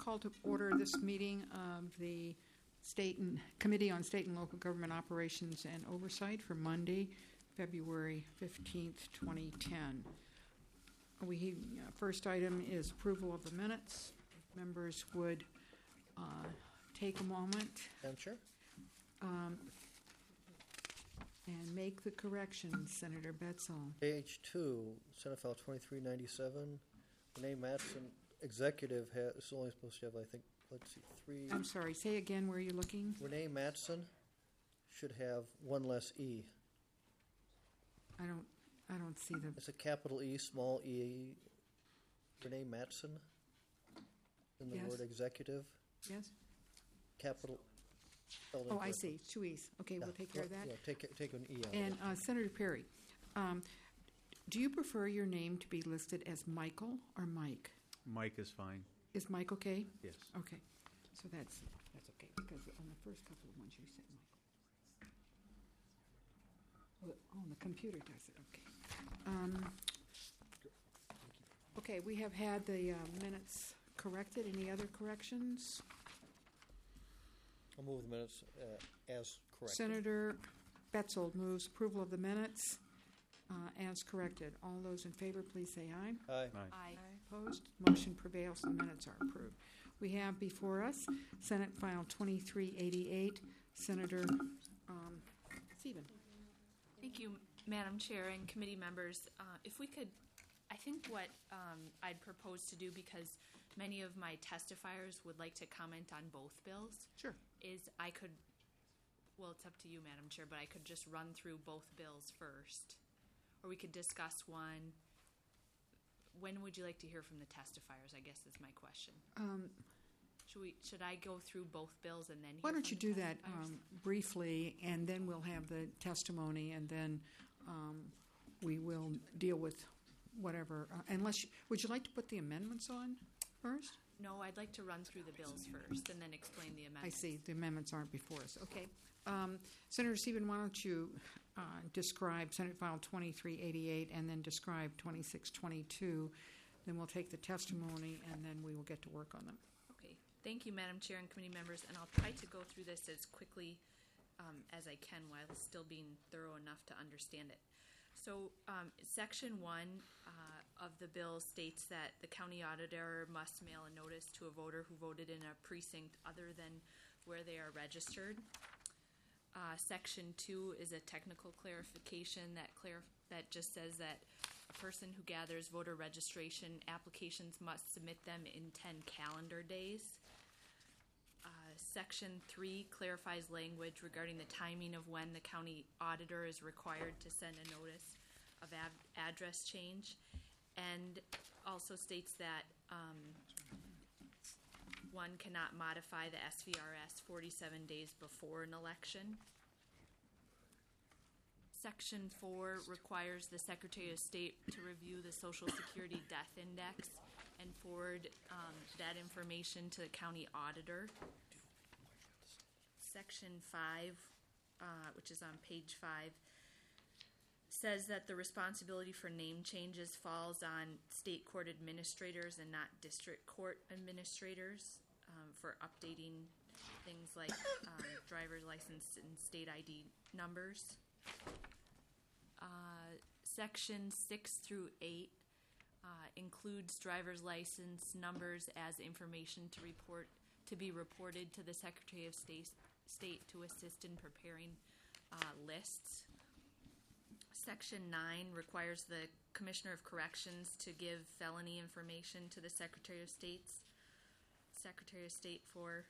call to order this meeting of the Committee on State and Local Government Operations and Oversight for Monday, February 15th, 2010. First item is approval of the minutes. If members would take a moment. Madam Chair? And make the corrections, Senator Betzel. Page 2, Senate File 2397. Renee Mattson, executive, is only supposed to have, I think, let's see, 3. I'm sorry, say again where you're looking. Renee Mattson should have one less E. I don't see the. It's a capital E, small e. Renee Mattson in the Yes. word executive. Yes? Capital. Oh, I see. 2 E's. Okay, we'll take care of that. Yeah, take an E out. And Senator Perry, do you prefer your name to be listed as Michael or Mike? Mike is fine. Is Mike okay? Yes. Okay. So that's okay, because on the first couple of ones you said Michael. Oh, the computer does it. Okay. Okay, we have had the minutes corrected. Any other corrections? I'll move the minutes as correct. Senator Betzel moves approval of the minutes as corrected. All those in favor, please say aye. Aye. Aye. Opposed? Motion prevails. The minutes are approved. We have before us Senate File 2388. Senator Stephen. Thank you, Madam Chair and committee members. If we could, I think what I'd propose to do, because many of my testifiers would like to comment on both bills, Sure. is I could, well, it's up to you, Madam Chair, but I could just run through both bills first. Or we could discuss one. When would you like to hear from the testifiers, I guess is my question. Should I go through both bills and then hear Why don't from you do the that testifiers? briefly, and then we'll have the testimony, and then we will deal with whatever. Would you like to put the amendments on first? No, I'd like to run through the bills first and then explain the I amendments. see. The amendments aren't before us. Okay. Senator Stephen, why don't you describe Senate File 2388 and then describe 2622. Then we'll take the testimony, and then we will get to work on them. Okay. Thank you, Madam Chair and committee members, and I'll try to go through this as quickly as I can while still being thorough enough to understand it. So Section 1 of the bill states that the county auditor must mail a notice to a voter who voted in a precinct other than where they are registered. Section 2 is a technical clarification that just says that a person who gathers voter registration applications must submit them in 10 calendar days. Section 3 clarifies language regarding the timing of when the county auditor is required to send a notice of address change, and also states that one cannot modify the SVRS 47 days before an election. Section 4 requires the Secretary of State to review the Social Security Death Index and forward that information to the county auditor. Section 5, which is on page 5, says that the responsibility for name changes falls on state court administrators and not district court administrators for updating things like driver's license and state ID numbers. Section 6 through 8 includes driver's license numbers as information to be reported to the Secretary of State to assist in preparing lists. Section 9 requires the Commissioner of Corrections to give felony information to the Secretary of State for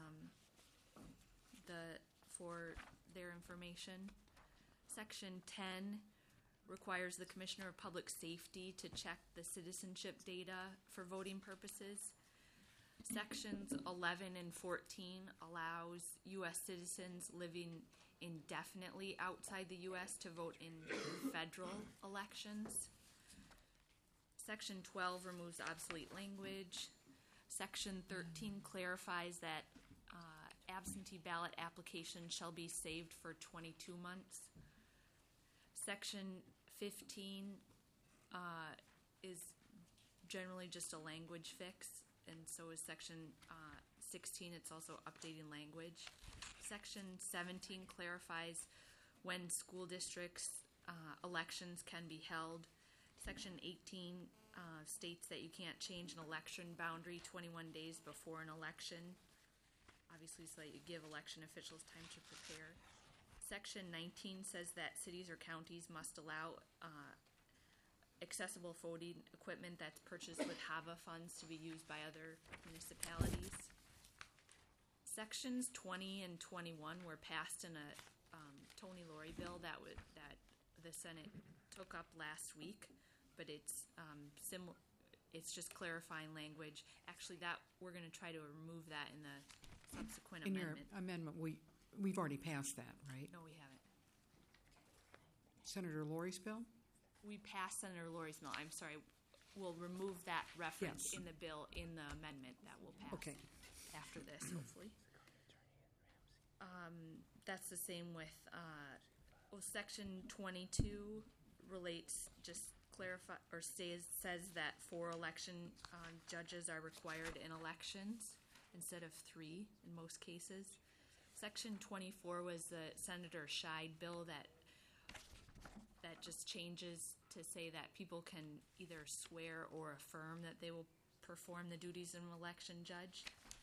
their information. Section 10 requires the Commissioner of Public Safety to check the citizenship data for voting purposes. Sections 11 and 14 allows U.S. citizens living indefinitely outside the U.S. to vote in federal elections. Section 12 removes obsolete language. Section 13 clarifies that absentee ballot applications shall be saved for 22 months. Section 15 is generally just a language fix. and so is Section 16. It's also updating language. Section 17 clarifies when school districts' elections can be held. Section 18 states that you can't change an election boundary 21 days before an election, obviously so that you give election officials time to prepare. Section 19 says that cities or counties must allow accessible voting equipment that's purchased with HAVA funds to be used by other municipalities. Sections 20 and 21 were passed in a Tony Laurie bill that the Senate took up last week, but it's it's just clarifying language. Actually, that we're going to try to remove that in the subsequent In amendment. your amendment, we've already passed that, right? No, we haven't. Senator Lori's bill? We passed Senator Lori's bill. I'm sorry. We'll remove that reference Yes. in the bill in the amendment that will pass Okay. after this, hopefully. That's the same with Section 22 relates, just clarify or says that 4 election judges are required in elections instead of 3 in most cases. Section 24 was the Senator Scheid bill that just changes to say that people can either swear or affirm that they will perform the duties of an election judge.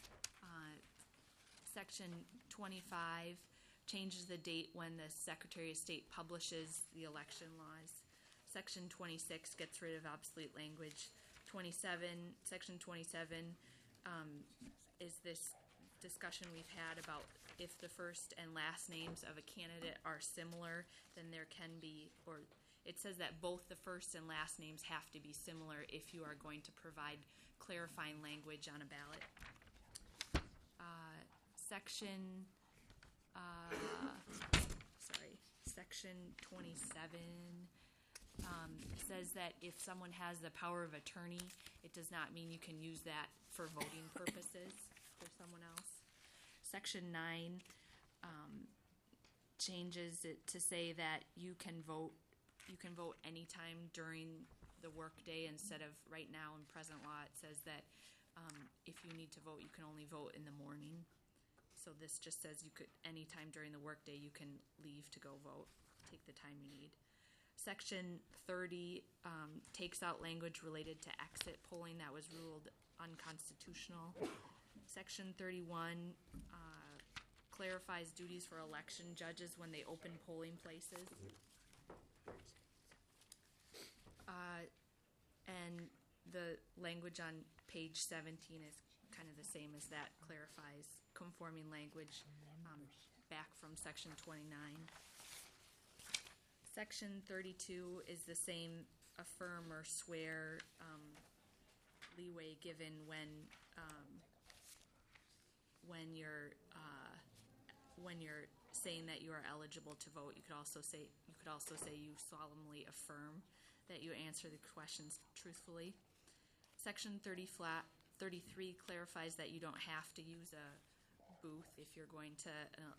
Section 25 changes the date when the Secretary of State publishes the election laws. Section 26 gets rid of obsolete language. Section 27 is this discussion we've had about if the first and last names of a candidate are similar, then there can be, or it says that both the first and last names have to be similar if you are going to provide clarifying language on a ballot. Section 27 says that if someone has the power of attorney, it does not mean you can use that for voting purposes for someone else. Section 9 changes it to say that you can vote anytime during the workday instead of right now in present law it says that if you need to vote, you can only vote in the morning. So this just says you could anytime during the workday you can leave to go vote, take the time you need. Section 30 takes out language related to exit polling that was ruled unconstitutional. Section 31 clarifies duties for election judges when they open polling places. And the language on page 17 is kind of the same as that, clarifies conforming language back from Section 29. Section 32 is the same affirm or swear leeway given when you're saying that you are eligible to vote. You could also say you solemnly affirm that you answer the questions truthfully. Section 33 clarifies that you don't have to use a booth if you're going to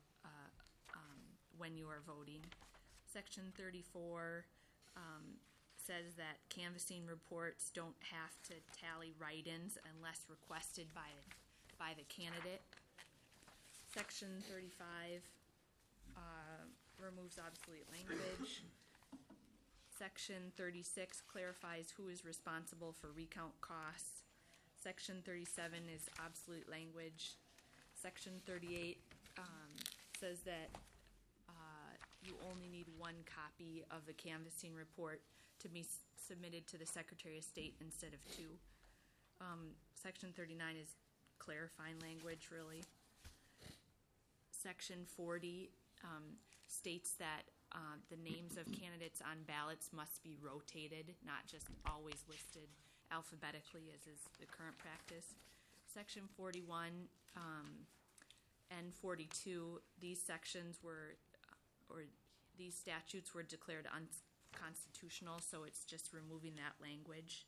when you are voting. Section 34 says that canvassing reports don't have to tally write-ins unless requested by the candidate. Section 35 removes obsolete language. Section 36 clarifies who is responsible for recount costs. Section 37 is obsolete language. Section 38 says that you only need 1 copy of the canvassing report to be submitted to the Secretary of State instead of 2. Section 39 is clarifying language, really. Section 40 states that the names of candidates on ballots must be rotated, not just always listed alphabetically as is the current practice. Section 41 and 42, these sections these statutes were declared unconstitutional, so it's just removing that language.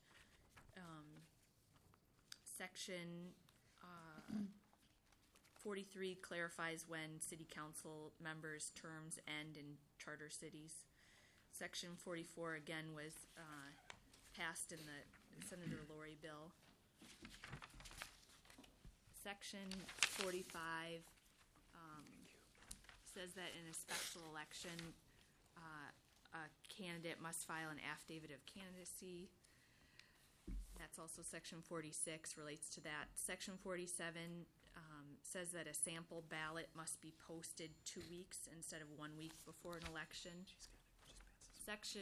Section 43 clarifies when city council members' terms end in charter cities. Section 44 again was passed in the Senator Laurie bill. Section 45 says that in a special election, a candidate must file an affidavit of candidacy. That's also Section 46 relates to that. Section 47 says that a sample ballot must be posted 2 weeks instead of 1 week before an election. Section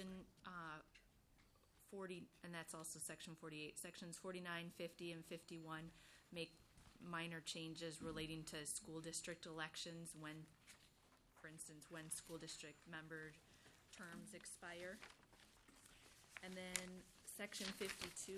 40, and that's also Section 48. Sections 49, 50, and 51 make minor changes relating to school district elections when, for instance, when school district member terms expire. And then Section 52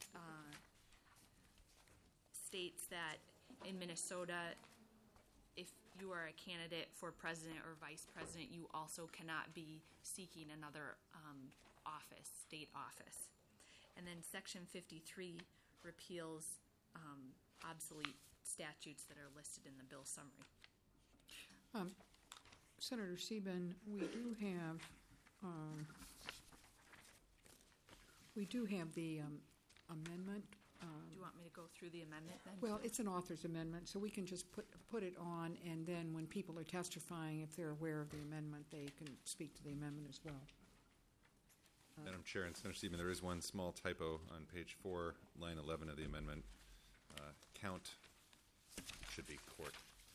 states that in Minnesota, if you are a candidate for president or vice president, you also cannot be seeking another office, state office. And then Section 53 repeals obsolete statutes that are listed in the bill summary. Senator Sieben, we do have the amendment. Do you want me to go through the amendment then? Well, it's an author's amendment, so we can just put it on, and then when people are testifying, if they're aware of the amendment, they can speak to the amendment as well. Madam Chair and Senator Sieben, there is one small typo on page 4, line 11 of the amendment. Count should be court.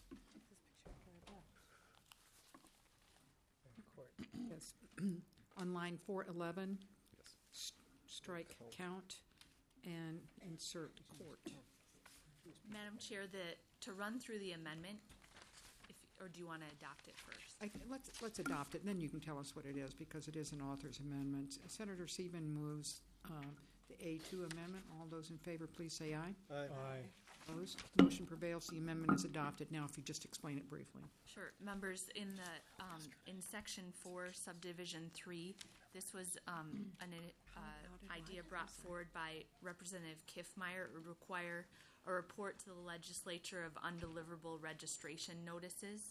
Court. Yes. On line 411, Yes. strike count and insert court. Madam Chair, to run through the amendment, or do you want to adopt it first? Let's adopt it, and then you can tell us what it is, because it is an author's amendment. Senator Sieben moves the A2 amendment. All those in favor, please say aye. Aye. Opposed? Motion prevails. The amendment is adopted. Now, if you just explain it briefly. Sure. Members, in Section 4, Subdivision 3, this was an idea brought forward by Representative Kiffmeyer. It would require a report to the legislature of undeliverable registration notices.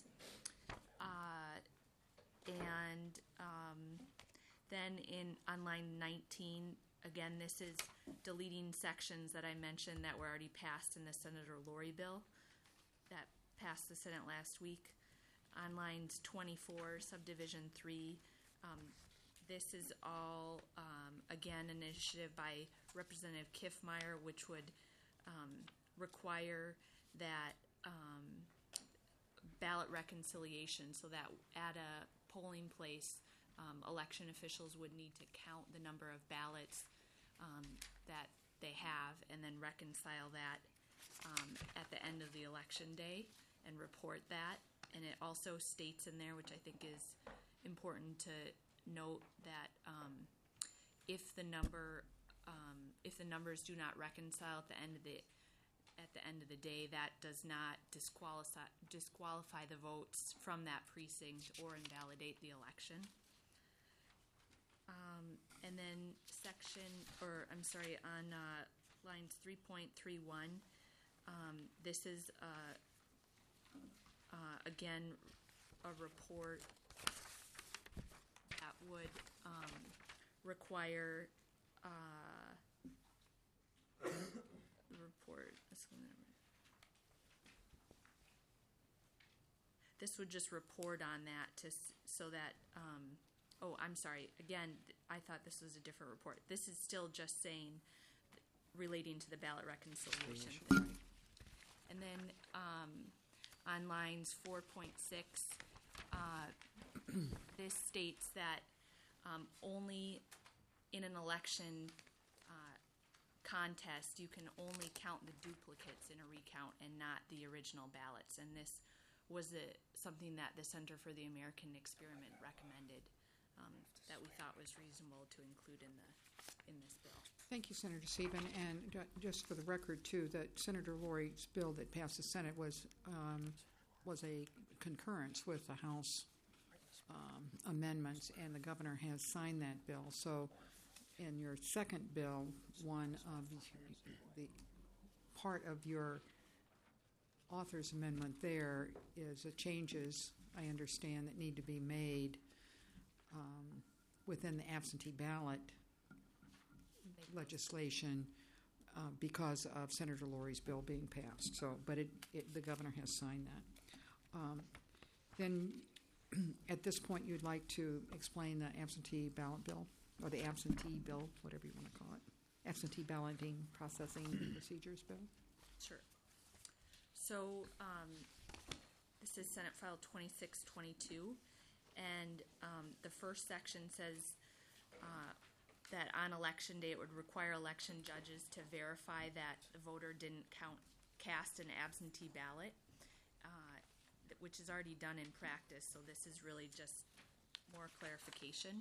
Then on line 19, again, this is deleting sections that I mentioned that were already passed in the Senator Lori bill that passed the Senate last week. On lines 24, Subdivision 3, this is all, again, an initiative by Representative Kiffmeyer, which would require that ballot reconciliation, so that at a polling place, election officials would need to count the number of ballots that they have and then reconcile that at the end of the election day and report that. And it also states in there, which I think is important to note, that if the numbers do not reconcile at the end of the day, that does not disqualify the votes from that precinct or invalidate the election. And then on lines 3.31, this is again a report that would require the report. This would just report on that so that. I'm sorry. Again, I thought this was a different report. This is still just saying relating to the ballot reconciliation thing. And then on lines 4.6, this states that only in an election contest you can only count the duplicates in a recount and not the original ballots. And this was something that the Center for the American Experiment recommended. That we thought was reasonable to include in this bill. Thank you, Senator Sieben. And just for the record, too, that Senator Lori's bill that passed the Senate was a concurrence with the House amendments, and the governor has signed that bill. So in your second bill, one of the part of your author's amendment there is changes, I understand, that need to be made within the absentee ballot legislation because of Senator Lori's bill being passed. So, but the governor has signed that. Then, at this point, you'd like to explain the absentee ballot bill, or the absentee bill, whatever you want to call it, absentee balloting processing procedures bill. Sure. So, this is Senate File 2622, and the first section says that on election day, it would require election judges to verify that the voter didn't cast an absentee ballot, which is already done in practice, so this is really just more clarification.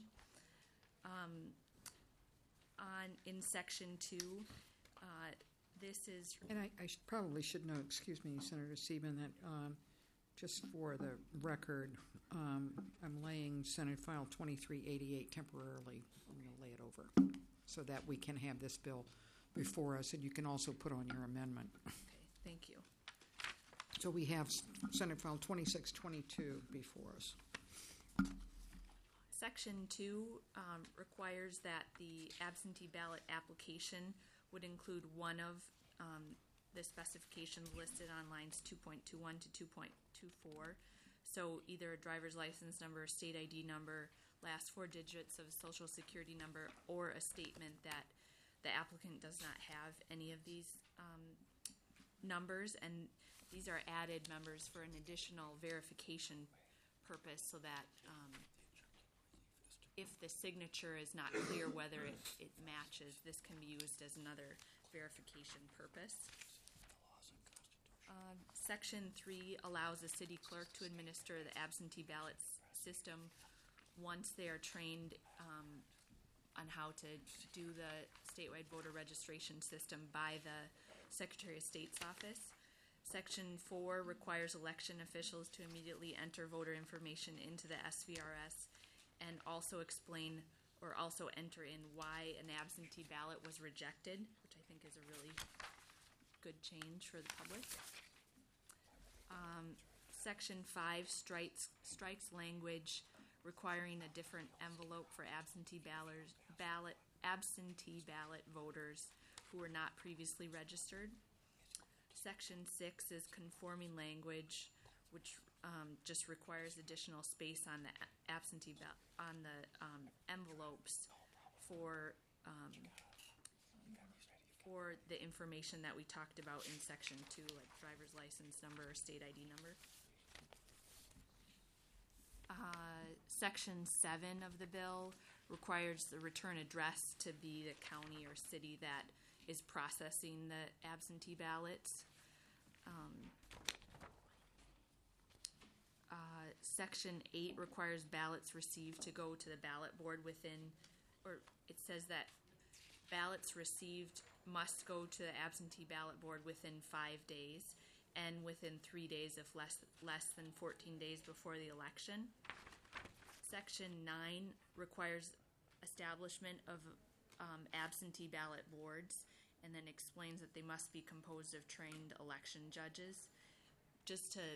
In Section 2, this is... And I probably should know, excuse me, Senator Sieben, that just for the record, I'm laying Senate File 2388 temporarily. I'm going to lay it over so that we can have this bill before us, and you can also put on your amendment. Okay, thank you. So we have Senate File 2622 before us. Section 2 requires that the absentee ballot application would include one of the specifications listed on lines 2.21 to 2.24. So either a driver's license number, a state ID number, last four digits of a social security number, or a statement that the applicant does not have any of these numbers. And these are added members for an additional verification purpose so that if the signature is not clear whether it matches, this can be used as another verification purpose. Section 3 allows the city clerk to administer the absentee ballot system once they are trained on how to do the statewide voter registration system by the Secretary of State's office. Section 4 requires election officials to immediately enter voter information into the SVRS and also explain or also enter in why an absentee ballot was rejected, which I think is a really good change for the public. Section 5 strikes language requiring a different envelope for absentee ballot voters who were not previously registered. Section 6 is conforming language, which just requires additional space on the absentee envelopes for the information that we talked about in Section 2, like driver's license number or state ID number. Section 7 of the bill requires the return address to be the county or city that is processing the absentee ballots. Section 8 requires ballots received to go to the ballot board within, or it says that ballots received must go to the absentee ballot board within 5 days and within 3 days if less than 14 days before the election. Section 9 requires establishment of absentee ballot boards and then explains that they must be composed of trained election judges. Just to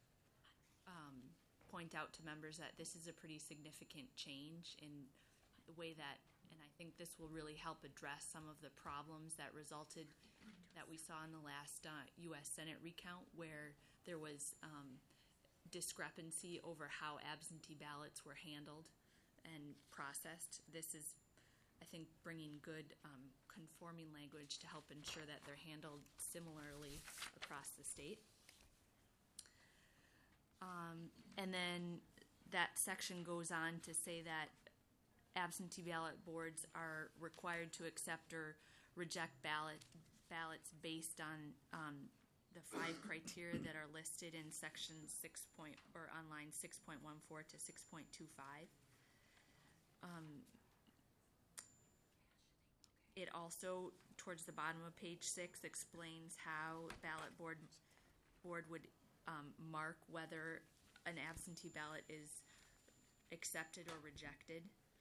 point out to members that this is a pretty significant change in the way that, and I think this will really help address some of the problems that resulted, that we saw in the last U.S. Senate recount, where there was discrepancy over how absentee ballots were handled and processed. This is, I think, bringing good conforming language to help ensure that they're handled similarly across the state. And then that section goes on to say that absentee ballot boards are required to accept or reject ballots based on the 5 criteria that are listed in section 6 or on line 6.14 to 6.25. It also, towards the bottom of page 6, explains how ballot board would mark whether an absentee ballot is accepted or rejected.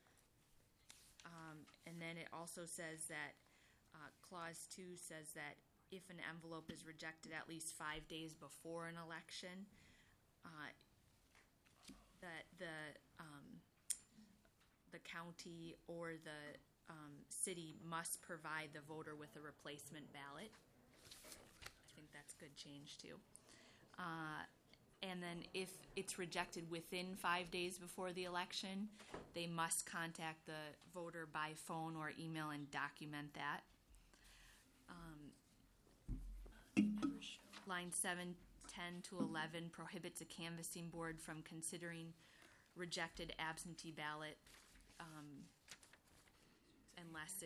And then it also says that Clause 2 says that if an envelope is rejected at least 5 days before an election, that the county or the city must provide the voter with a replacement ballot. I think that's good change too. And then if it's rejected within 5 days before the election, they must contact the voter by phone or email and document that. Line 7, 10 to 11 prohibits a canvassing board from considering rejected absentee ballot unless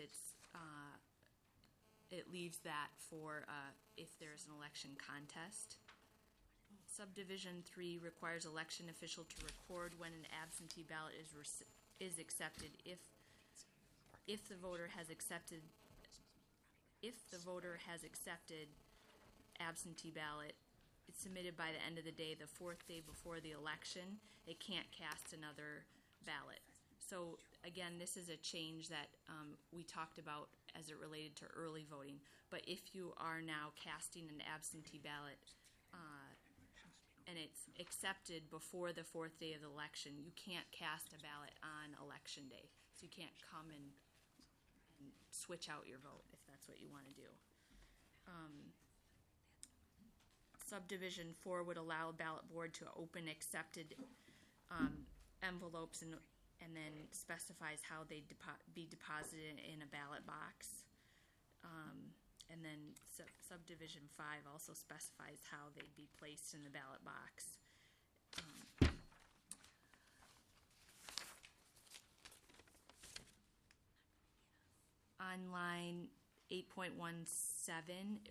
it leaves that for if there's an election contest. Subdivision 3 requires election official to record when an absentee ballot is accepted if the voter has accepted absentee ballot. It's submitted by the end of the day, the fourth day before the election. They can't cast another ballot. So again, this is a change that we talked about as it related to early voting. But if you are now casting an absentee ballot and it's accepted before the fourth day of the election, you can't cast a ballot on election day. So you can't come and switch out your vote if that's what you want to do. Subdivision 4 would allow a ballot board to open accepted envelopes and then specifies how they be deposited in a ballot box. And then subdivision 5 also specifies how they'd be placed in the ballot box. On line 8.17,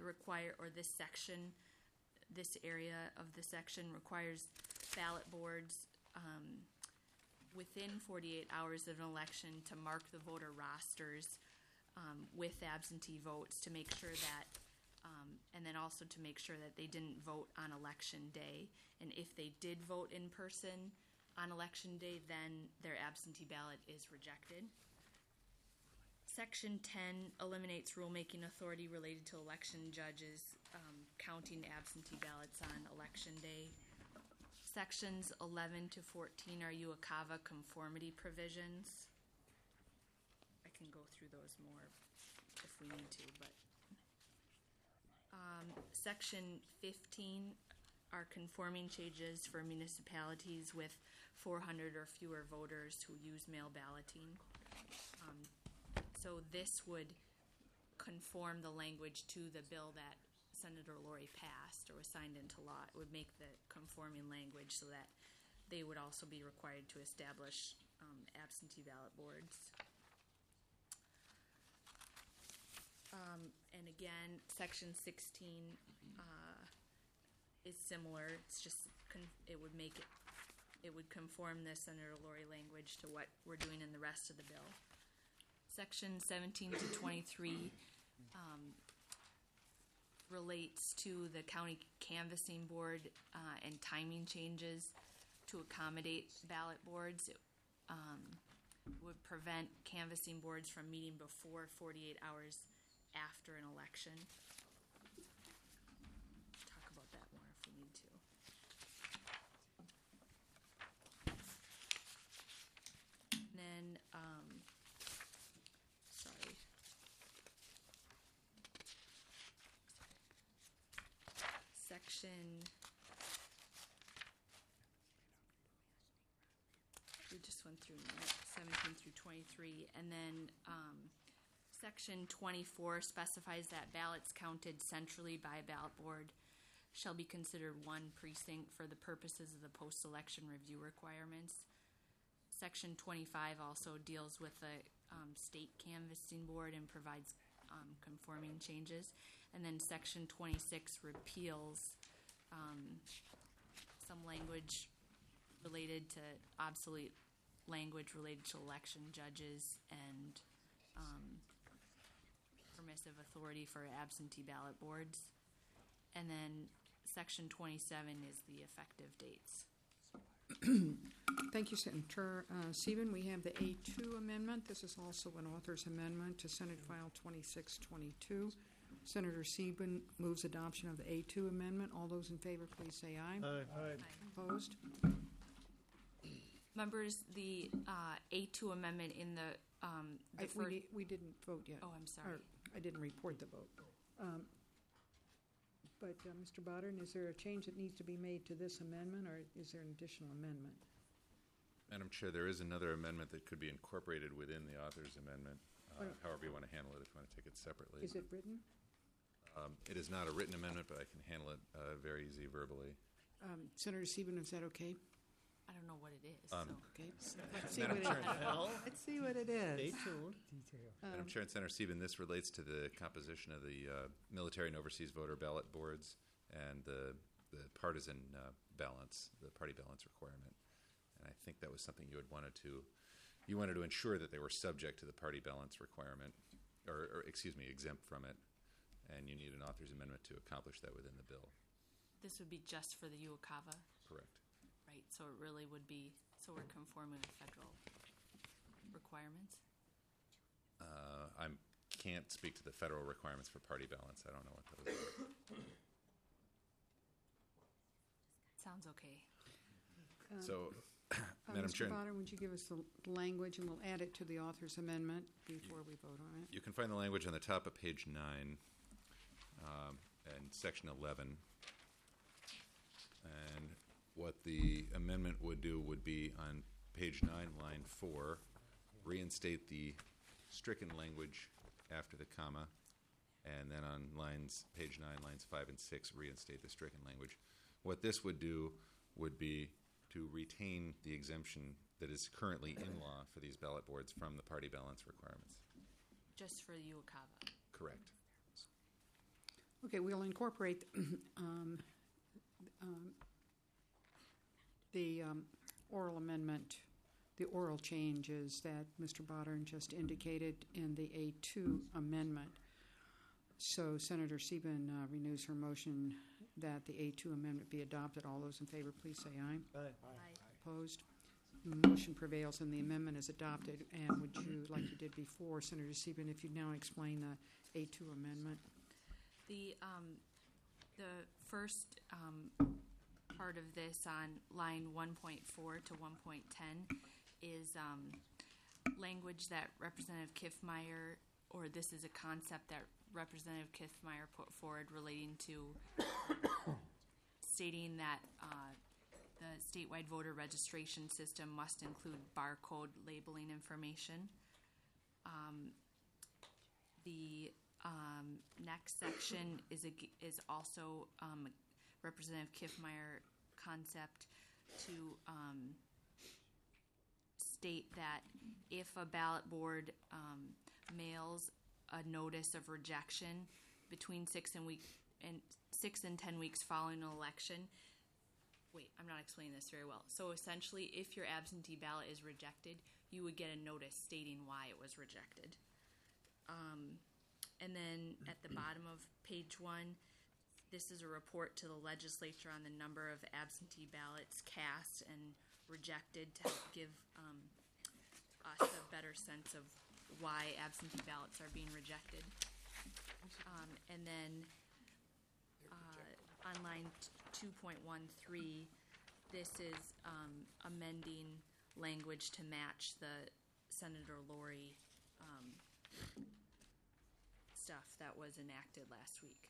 this area of the section requires ballot boards within 48 hours of an election to mark the voter rosters with absentee votes to make sure that, and then also to make sure that they didn't vote on election day. And if they did vote in person on election day, then their absentee ballot is rejected. Section 10 eliminates rulemaking authority related to election judges counting absentee ballots on election day. Sections 11 to 14 are UOCAVA conformity provisions. I can go through those more if we need to, but Section 15 are conforming changes for municipalities with 400 or fewer voters who use mail balloting. So this would conform the language to the bill that Senator Lori passed or was signed into law. It would make the conforming language so that they would also be required to establish absentee ballot boards. And again, Section 16 is similar. It's just it would conform the Senator Lori language to what we're doing in the rest of the bill. Section 17 to 23 relates to the county canvassing board and timing changes to accommodate ballot boards. It would prevent canvassing boards from meeting before 48 hours after an election. Talk about that more if we need to. And then, we just went through 17 through 23, and then Section 24 specifies that ballots counted centrally by a ballot board shall be considered one precinct for the purposes of the post-election review requirements. Section 25 also deals with the state canvassing board and provides conforming changes. And then Section 26 repeals some language related to obsolete language related to election judges and permissive authority for absentee ballot boards. And then Section 27 is the effective dates. Thank you, Senator Sieben. We have the A2 amendment. This is also an author's amendment to Senate File 2622. Senator Sieben moves adoption of the A2 amendment. All those in favor, please say aye. Aye. Opposed? Members, the A2 amendment in the We didn't vote yet. Oh, I'm sorry. Or, I didn't report the vote. But, Mr. Bodern, is there a change that needs to be made to this amendment, or is there an additional amendment? Madam Chair, there is another amendment that could be incorporated within the author's amendment, however you want to handle it, if you want to take it separately. Is it written? It is not a written amendment, but I can handle it very easy verbally. Senator Sieben, is that okay? I don't know what it is. Okay. Let's see what it is. Let's see what it Stay is. tuned. Madam Chair and Senator Sieben, this relates to the composition of the military and overseas voter ballot boards and the partisan balance, the party balance requirement. And I think that was something you wanted to ensure that they were subject to the party balance requirement, or exempt from it, and you need an author's amendment to accomplish that within the bill. This would be just for the UOCAVA, Correct. right? So it really would be, so we're conforming with federal requirements? I can't speak to the federal requirements for party balance. I don't know what those are. Sounds okay. So, Madam Mr. Chair, Bodern, would you give us the language, and we'll add it to the author's amendment before we vote on it? you can find the language on the top of page 9 and section 11. And what the amendment would do would be on page 9, line 4, reinstate the stricken language after the comma, and then on page 9, lines 5 and 6, reinstate the stricken language. What this would do would be to retain the exemption that is currently in law for these ballot boards from the party balance requirements. Just for the UOCAVA. Correct. Okay, we'll incorporate the oral amendment, the oral changes that Mr. Bodern just indicated in the A2 amendment. So Senator Sieben renews her motion that the A2 amendment be adopted. All those in favor, please say aye. Aye. Opposed? Motion prevails and the amendment is adopted. And would you, like you did before, Senator Sieben, if you'd now explain the A2 amendment? The first part of this on line 1.4 to 1.10 is language that Representative Kiffmeyer, or this is a concept that Representative Kiffmeyer put forward relating to stating that the statewide voter registration system must include barcode labeling information. The next section is also Representative Kiffmeyer concept to state that if a ballot board mails a notice of rejection between 6 and 10 weeks following an election. Wait, I'm not explaining this very well. So essentially, if your absentee ballot is rejected, you would get a notice stating why it was rejected. And then at the bottom of page 1, this is a report to the legislature on the number of absentee ballots cast and rejected to help give us a better sense of why absentee ballots are being rejected. And then on line 2.13, this is amending language to match the Senator Lori stuff that was enacted last week.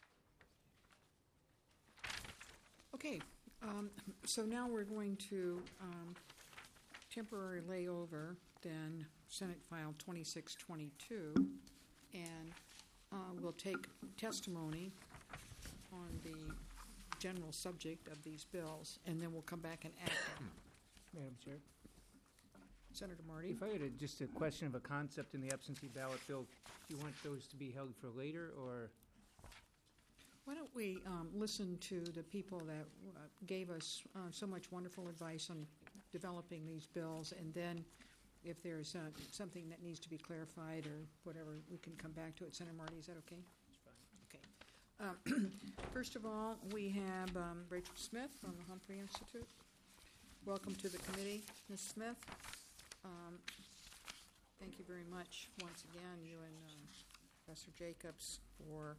Okay, so now we're going to temporarily lay over then Senate File 2622, and we'll take testimony on the general subject of these bills, and then we'll come back and act on them. Madam Chair, Senator Marty? if I had just a question of a concept in the absentee ballot bill, do you want those to be held for later, or? Why don't we listen to the people that gave us so much wonderful advice on developing these bills, and then if there's something that needs to be clarified or whatever, we can come back to it. Senator Marty, is that okay? Okay. First of all, we have Rachel Smith from the Humphrey Institute. Welcome to the committee, Ms. Smith. Thank you very much once again, you and Professor Jacobs, for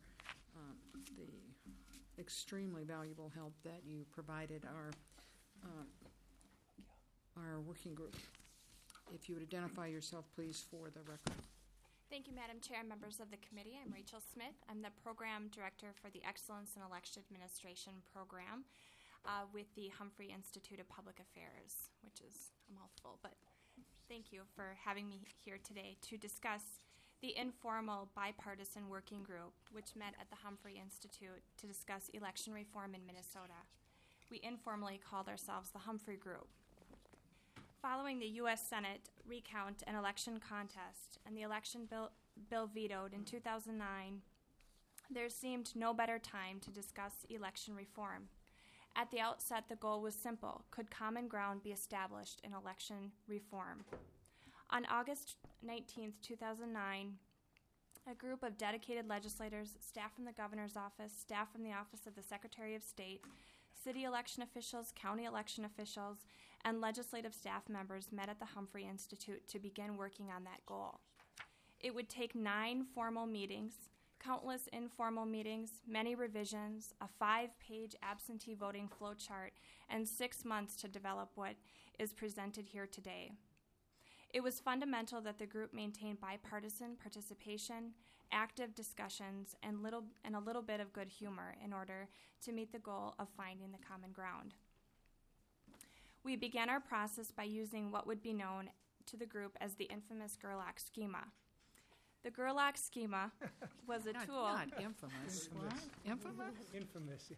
the extremely valuable help that you provided our working group. If you would identify yourself, please, for the record. Thank you, Madam Chair and members of the committee. I'm Rachel Smith. I'm the Program Director for the Excellence in Election Administration Program with the Humphrey Institute of Public Affairs, which is a mouthful, but thank you for having me here today to discuss the informal bipartisan working group, which met at the Humphrey Institute to discuss election reform in Minnesota. We informally called ourselves the Humphrey Group. Following the U.S. Senate recount and election contest and the election bill vetoed in 2009, there seemed no better time to discuss election reform. At the outset, the goal was simple. Could common ground be established in election reform? On August 19, 2009, a group of dedicated legislators, staff from the governor's office, staff from the office of the Secretary of State, city election officials, county election officials, and legislative staff members met at the Humphrey Institute to begin working on that goal. It would take 9 formal meetings, countless informal meetings, many revisions, a 5-page absentee voting flowchart, and 6 months to develop what is presented here today. It was fundamental that the group maintain bipartisan participation, active discussions, and a little bit of good humor in order to meet the goal of finding the common ground. We began our process by using what would be known to the group as the infamous Gerlach schema. The Gerlach schema was a tool. Not infamous. What? Infamous? Infamous.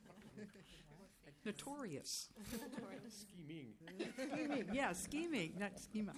Notorious. Scheming. Scheming. Yeah, scheming, not schema.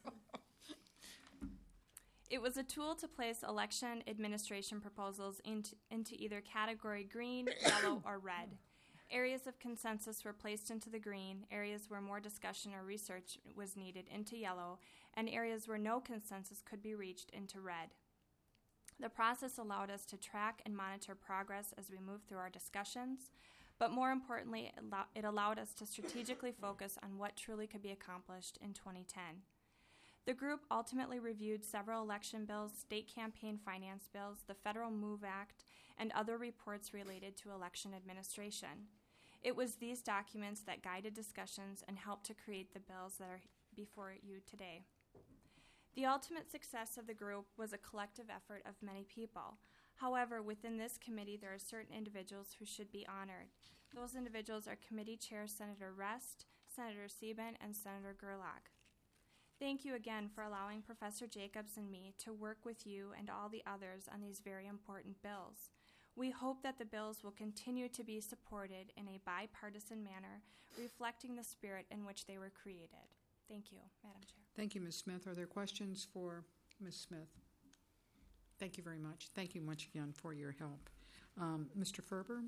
It was a tool to place election administration proposals into either category green, yellow, or red. Areas of consensus were placed into the green, areas where more discussion or research was needed into yellow, and areas where no consensus could be reached into red. The process allowed us to track and monitor progress as we moved through our discussions, but more importantly, it allowed us to strategically focus on what truly could be accomplished in 2010. The group ultimately reviewed several election bills, state campaign finance bills, the Federal MOVE Act, and other reports related to election administration. It was these documents that guided discussions and helped to create the bills that are before you today. The ultimate success of the group was a collective effort of many people. However, within this committee, there are certain individuals who should be honored. Those individuals are Committee Chair Senator Rest, Senator Sieben, and Senator Gerlach. Thank you again for allowing Professor Jacobs and me to work with you and all the others on these very important bills. We hope that the bills will continue to be supported in a bipartisan manner, reflecting the spirit in which they were created. Thank you, Madam Chair. Thank you, Ms. Smith. Are there questions for Ms. Smith? Thank you very much. Thank you much again for your help. Mr. Ferber?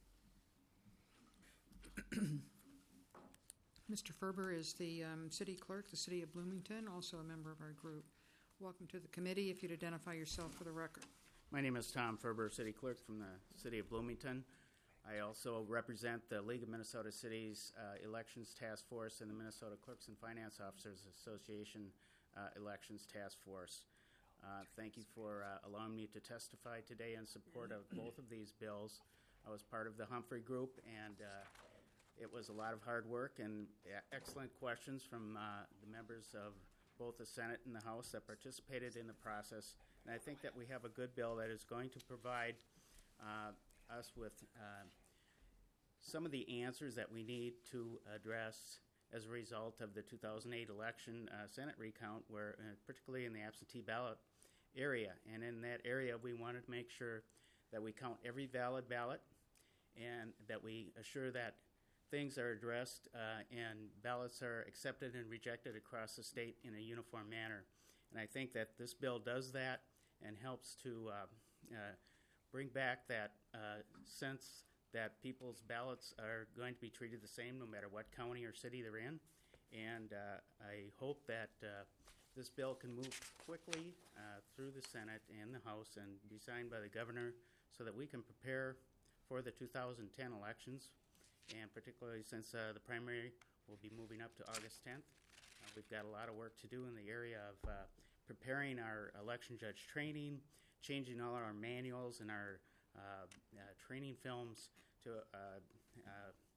Mr. Ferber is the city clerk, the city of Bloomington, also a member of our group. Welcome to the committee. If you'd identify yourself for the record. My name is Tom Ferber, city clerk from the city of Bloomington. I also represent the League of Minnesota Cities Elections Task Force and the Minnesota Clerks and Finance Officers Association Elections Task Force. Thank you for allowing me to testify today in support of both of these bills. I was part of the Humphrey Group, and it was a lot of hard work and excellent questions from the members of both the Senate and the House that participated in the process. And I think that we have a good bill that is going to provide us with some of the answers that we need to address as a result of the 2008 election Senate recount, where particularly in the absentee ballot area. And in that area, we wanted to make sure that we count every valid ballot and that we assure that things are addressed and ballots are accepted and rejected across the state in a uniform manner. And I think that this bill does that and helps to bring back that sense that people's ballots are going to be treated the same no matter what county or city they're in. And I hope that this bill can move quickly through the Senate and the House and be signed by the governor so that we can prepare for the 2010 elections, and particularly since the primary will be moving up to August 10th. We've got a lot of work to do in the area of preparing our election judge training, changing all our manuals and our training films to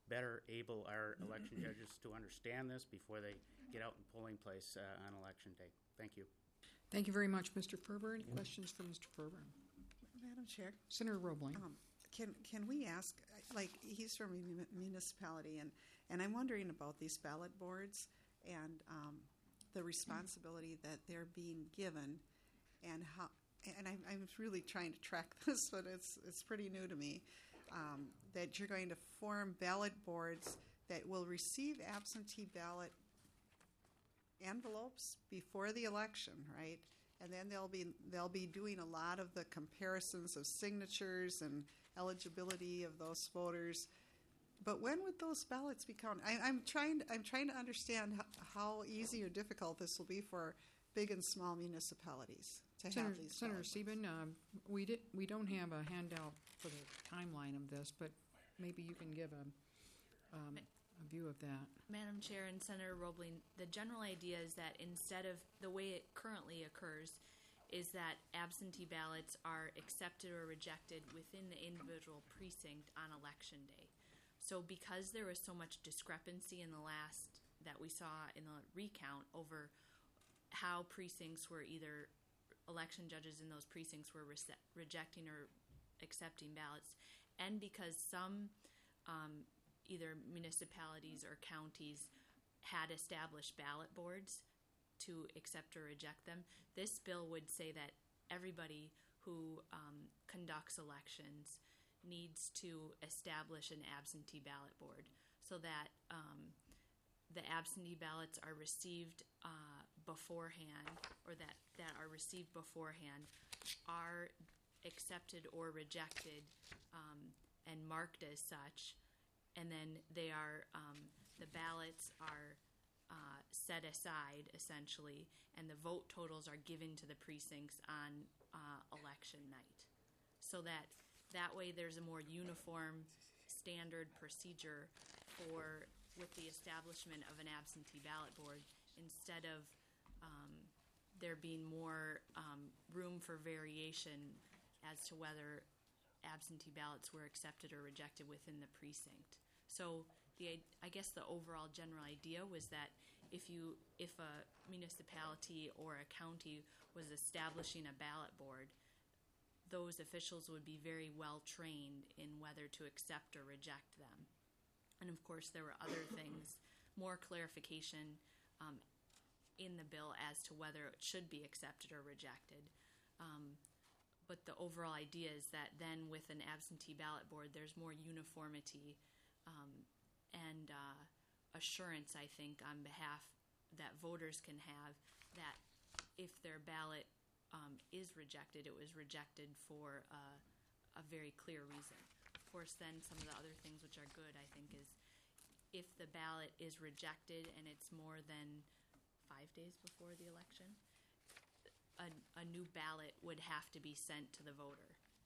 better able our election judges to understand this before they get out in polling place on election day. Thank you. Thank you very much, Mr. Ferber. Any questions for Mr. Ferber? Madam Chair, Senator Roebling. can we ask, like, he's from a municipality, and I'm wondering about these ballot boards and the responsibility that they're being given, and how. And I'm really trying to track this, but it's pretty new to me. That you're going to form ballot boards that will receive absentee ballot envelopes before the election, right? And then they'll be doing a lot of the comparisons of signatures and eligibility of those voters. But when would those ballots be counted? I'm trying to understand how easy or difficult this will be for big and small municipalities to have these. Senator ballot boards. Steben, we don't have a handout for the timeline of this, but maybe you can give a view of that. Madam Chair and Senator Roebling, the general idea is that instead of the way it currently occurs, is that absentee ballots are accepted or rejected within the individual precinct on election day. So because there was so much discrepancy in the last that we saw in the recount over how precincts were either election judges in those precincts were rejecting or accepting ballots, and because some either municipalities or counties had established ballot boards to accept or reject them, this bill would say that everybody who conducts elections needs to establish an absentee ballot board so that the absentee ballots are received beforehand, or that are received beforehand, are accepted or rejected and marked as such, and then they are the ballots are set aside essentially, and the vote totals are given to the precincts on election night, so that way there's a more uniform standard procedure for with the establishment of an absentee ballot board, instead of there being more room for variation as to whether absentee ballots were accepted or rejected within the precinct. So I guess the overall general idea was that if a municipality or a county was establishing a ballot board, those officials would be very well trained in whether to accept or reject them. And of course, there were other things, more clarification in the bill as to whether it should be accepted or rejected. But the overall idea is that then with an absentee ballot board, there's more uniformity and assurance, I think, on behalf that voters can have that if their ballot is rejected, it was rejected for a very clear reason. Of course, then some of the other things which are good, I think, is if the ballot is rejected and it's more than 5 days before the election, a new ballot would have to be sent to the voter.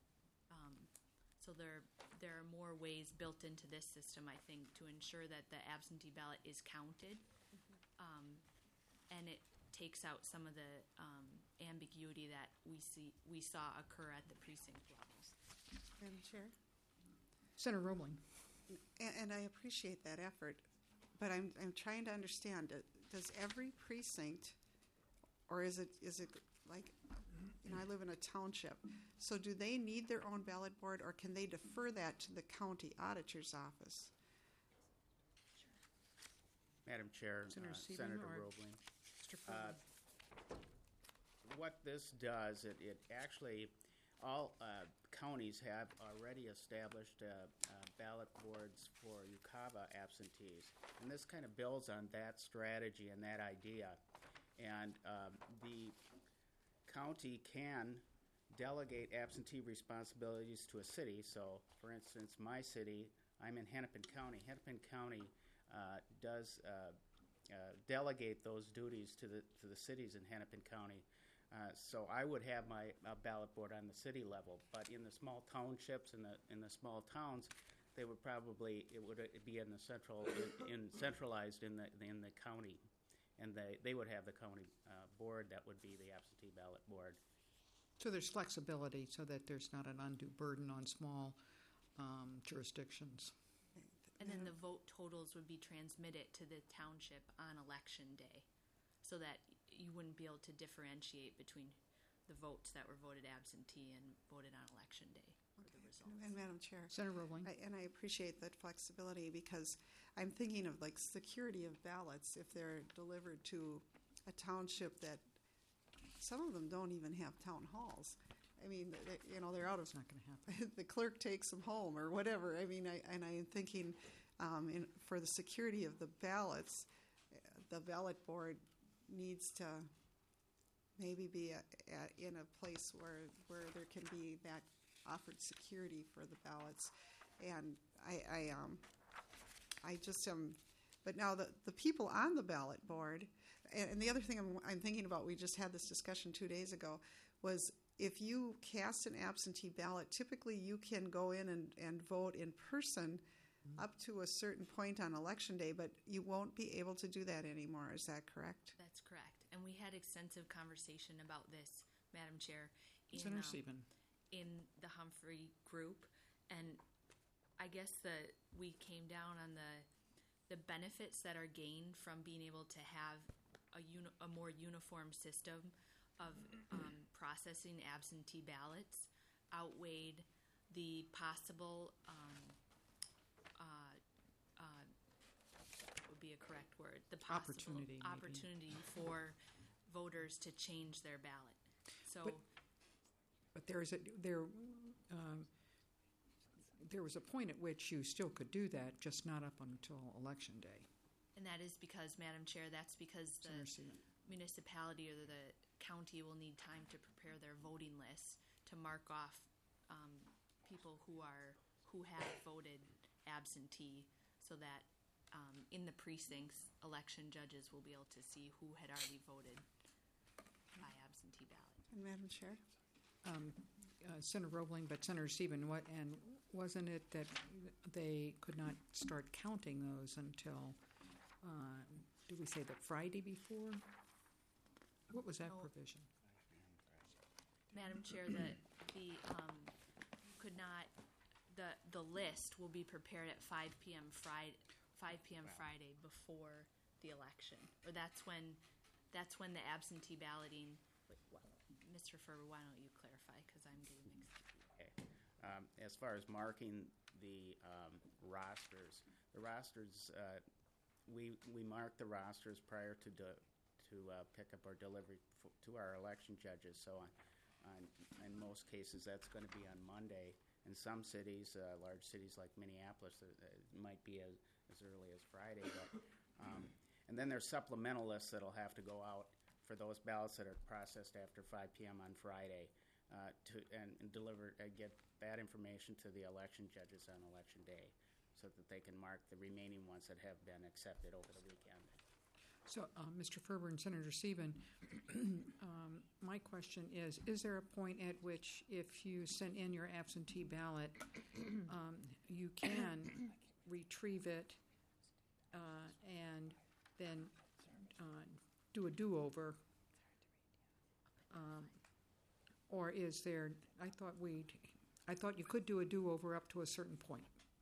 So there are more ways built into this system, I think, to ensure that the absentee ballot is counted, and it takes out some of the ambiguity that we saw occur at the precinct levels. Madam Chair? Senator Roebling. And I appreciate that effort, but I'm trying to understand, does every precinct, or is it like, I live in a township, so do they need their own ballot board, or can they defer that to the county auditor's office? Madam Chair, Senator Sieben Senator or Roebling. Mr. Ferber. What this does, it actually, all counties have already established ballot boards for UCAVA absentees. And this kind of builds on that strategy and that idea. And the county can delegate absentee responsibilities to a city. So, for instance, my city, I'm in Hennepin County. Hennepin County does delegate those duties to the cities in Hennepin County. So I would have my ballot board on the city level, but in the small townships, in the small towns, it would be in the centralized in the county, and they would have the county board that would be the absentee ballot board. So there's flexibility so that there's not an undue burden on small jurisdictions. And then the vote totals would be transmitted to the township on election day, so that you wouldn't be able to differentiate between the votes that were voted absentee and voted on election day for the results. And Madam Chair, Senator Roebling? I appreciate that flexibility because I'm thinking of like security of ballots if they're delivered to a township that some of them don't even have town halls. I mean, they're out of. It's not going to happen. The clerk takes them home or whatever. I mean, I'm thinking for the security of the ballots, the ballot board needs to maybe be in a place where there can be that offered security for the ballots. And I just am, but now the people on the ballot board, and the other thing I'm thinking about, we just had this discussion 2 days ago, was if you cast an absentee ballot, typically you can go in and vote in person up to a certain point on election day, but you won't be able to do that anymore. Is that correct? That's correct. And we had extensive conversation about this, Madam Chair, Senator Sieben. in the Humphrey group. And I guess we came down on the benefits that are gained from being able to have a more uniform system of processing absentee ballots outweighed the possible what would be a correct word? The possible Opportunity, maybe. opportunity for voters to change their ballot. So, But there was a point at which you still could do that, just not up until election day. and that is because, Madam Chair, that's because the Senator Sieben. municipality or the county will need time to prepare their voting lists to mark off people who have voted absentee, so that in the precincts, election judges will be able to see who had already voted by absentee ballot. And Madam Chair? Senator Roebling, but Senator Sieben, wasn't it that they could not start counting those until, did we say the Friday before? What was that No. provision? Madam Chair, the list will be prepared at 5 p.m. Friday before the election, or that's when the absentee balloting. Mr. Ferber, why don't you clarify, because I'm getting mixed up. Okay. As far as marking the rosters, we mark the rosters prior to pick up or delivery to our election judges. So in most cases, that's going to be on Monday. In some cities, large cities like Minneapolis, it might be as early as Friday. But, and then there's supplemental lists that'll have to go out for those ballots that are processed after 5 p.m. on Friday and deliver, get that information to the election judges on election day so that they can mark the remaining ones that have been accepted over the weekend. So, Mr. Ferber and Senator Sieben, my question is there a point at which if you send in your absentee ballot, you can retrieve it and then do a do-over? Or is there, I thought you could do a do-over up to a certain point.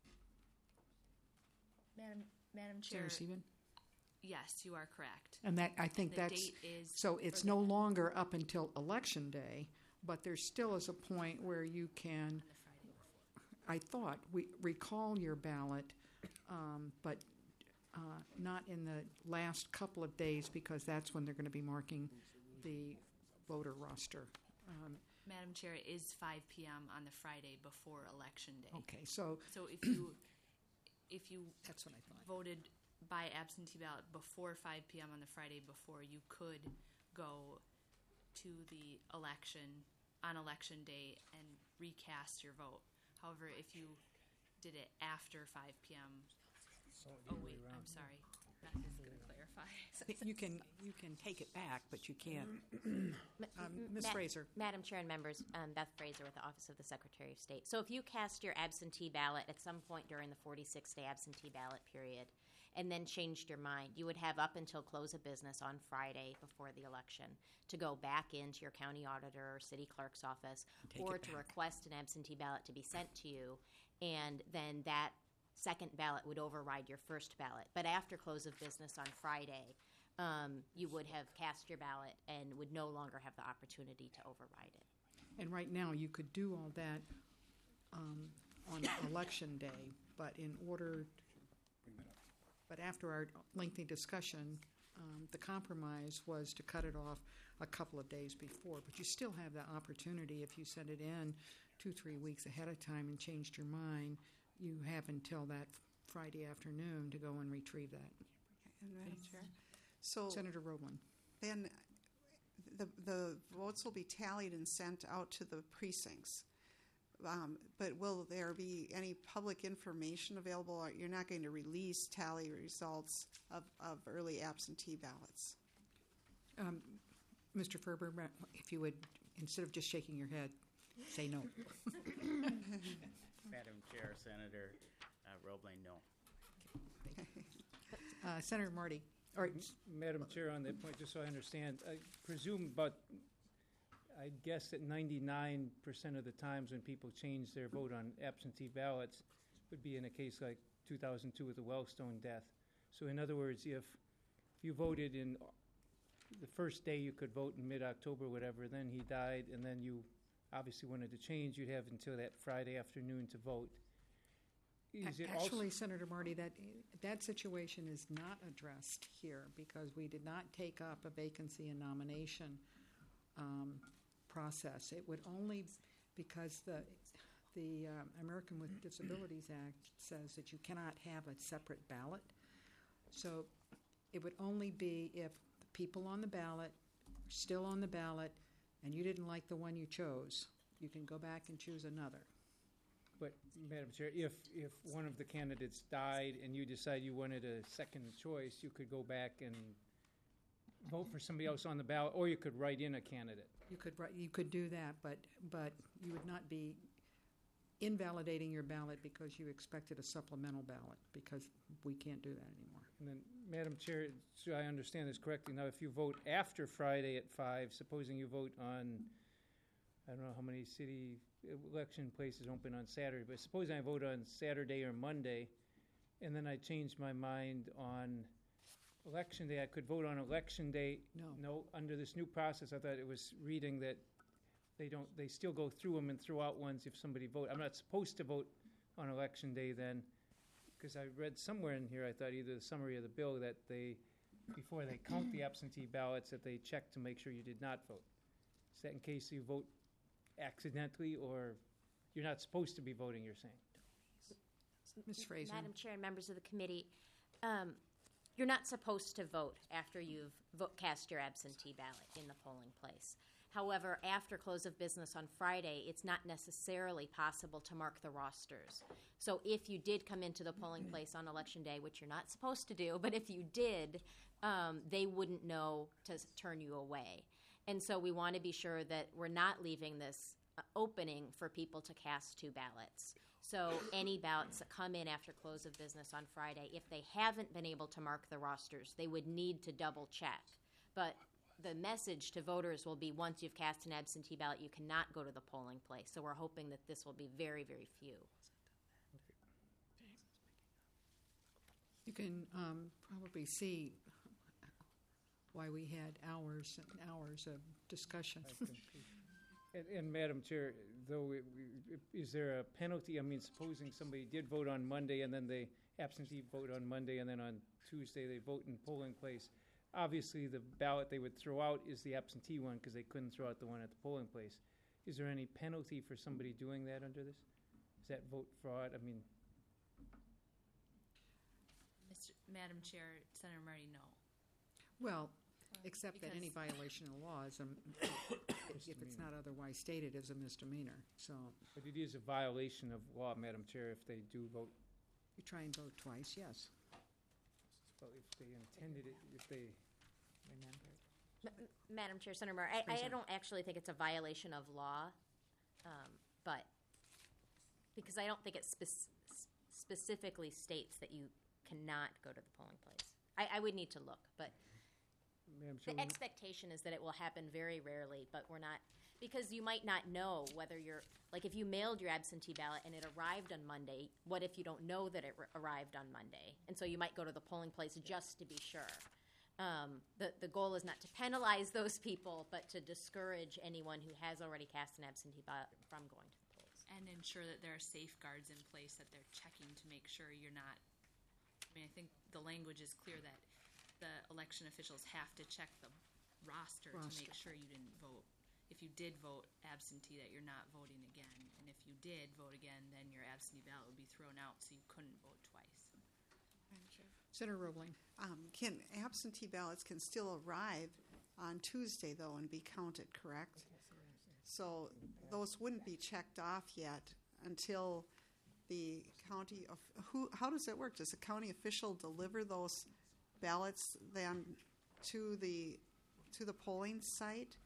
Madam Chair, Senator Sieben? yes, you are correct. And that, I think The that's, date is so it's for no longer up until election day, but there still is a point where you can, on the Friday before. I thought, recall your ballot, but not in the last couple of days, because that's when they're going to be marking the voter roster. Madam Chair, it is 5 p.m. on the Friday before Election Day. Okay, so So if you that's what I thought. voted by absentee ballot before 5 p.m. on the Friday before, you could go to the election on Election Day and recast your vote. However, if you did it after 5 p.m., oh wait, I'm sorry, Beth is going to clarify. You can take it back, but you can't. Ms. Ma- Fraser. Madam Chair and members, Beth Fraser with the Office of the Secretary of State. So if you cast your absentee ballot at some point during the 46-day absentee ballot period and then changed your mind, you would have up until close of business on Friday before the election to go back into your county auditor or city clerk's office Take or it to back. request an absentee ballot to be sent to you, and then that second ballot would override your first ballot. But after close of business on Friday, you would have cast your ballot and would no longer have the opportunity to override it. And right now, you could do all that on Election Day, but but after our lengthy discussion, the compromise was to cut it off a couple of days before. But you still have that opportunity if you sent it in 2-3 weeks ahead of time and changed your mind. You have until that Friday afternoon to go and retrieve that. And Madam Chair, so Senator Rowland. then the votes will be tallied and sent out to the precincts. But will there be any public information available? Or you're not going to release tally results of early absentee ballots? Mr. Ferber, if you would, instead of just shaking your head, say no. Madam Chair, Senator Roebling, no. Senator Marty. All right. Madam Chair, on that point, just so I understand, I presume I guess that 99% of the times when people change their vote on absentee ballots would be in a case like 2002 with the Wellstone death. So in other words, if you voted in the first day you could vote in mid-October, whatever, then he died, and then you obviously wanted to change, you'd have until that Friday afternoon to vote. Is it Actually, Senator Marty, that situation is not addressed here because we did not take up a vacancy and nomination process. It would only, because the American with Disabilities Act says that you cannot have a separate ballot. So it would only be if the people on the ballot are still on the ballot and you didn't like the one you chose, you can go back and choose another. But, Madam Chair, if one of the candidates died and you decide you wanted a second choice, you could go back and vote for somebody else on the ballot, or you could write in a candidate. You could do that, but you would not be invalidating your ballot because you expected a supplemental ballot, because we can't do that anymore. And then, Madam Chair, so I understand this correctly, now if you vote after Friday at 5, supposing you vote on, I don't know how many city election places open on Saturday, but suppose I vote on Saturday or Monday, and then I change my mind on Election Day, I could vote on Election Day. No, under this new process, I thought it was reading that they still go through them and throw out ones if somebody vote. I'm not supposed to vote on Election Day then, because I read somewhere in here, I thought either the summary of the bill that before they count the absentee ballots, that they check to make sure you did not vote. Is that in case you vote accidentally, or you're not supposed to be voting, you're saying? Ms. Fraser. Madam Chair and members of the committee, you're not supposed to vote after you've cast your absentee ballot in the polling place. However, after close of business on Friday, it's not necessarily possible to mark the rosters. So if you did come into the polling place on Election Day, which you're not supposed to do, but if you did, they wouldn't know to turn you away. And so we want to be sure that we're not leaving this opening for people to cast two ballots. So any ballots that come in after close of business on Friday, if they haven't been able to mark the rosters, they would need to double check. But the message to voters will be once you've cast an absentee ballot, you cannot go to the polling place. So we're hoping that this will be very, very few. You can probably see why we had hours and hours of discussion. And Madam Chair, though, is there a penalty? I mean, supposing somebody did vote on Monday and then they absentee vote on Monday and then on Tuesday they vote in polling place, obviously the ballot they would throw out is the absentee one because they couldn't throw out the one at the polling place. Is there any penalty for somebody doing that under this? Is that vote fraud? I mean, Madam Chair, Senator Marty, no. Well, except that any Because- violation of law is, if it's not otherwise stated, is a misdemeanor. So but it is a violation of law, Madam Chair, if they do vote. you try and vote twice, yes. Well, if they intended it, if they Madam Chair, Senator Moore, I don't actually think it's a violation of law, but because I don't think it specifically states that you cannot go to the polling place. I would need to look, but Madam Chair, the expectation is that it will happen very rarely, but we're not. Because you might not know whether you're, like if you mailed your absentee ballot and it arrived on Monday, what if you don't know that it arrived on Monday? And so you might go to the polling place just to be sure. The goal is not to penalize those people, but to discourage anyone who has already cast an absentee ballot from going to the polls. And ensure that there are safeguards in place, that they're checking to make sure you're not, I mean, I think the language is clear that the election officials have to check the roster to make sure you didn't vote. If you did vote absentee, that you're not voting again. And if you did vote again, then your absentee ballot would be thrown out, so you couldn't vote twice. Senator Roebling. Can absentee ballots can still arrive on Tuesday, though, and be counted, correct? So those wouldn't be checked off yet until the county of how does that work? Does the county official deliver those ballots then to the polling site?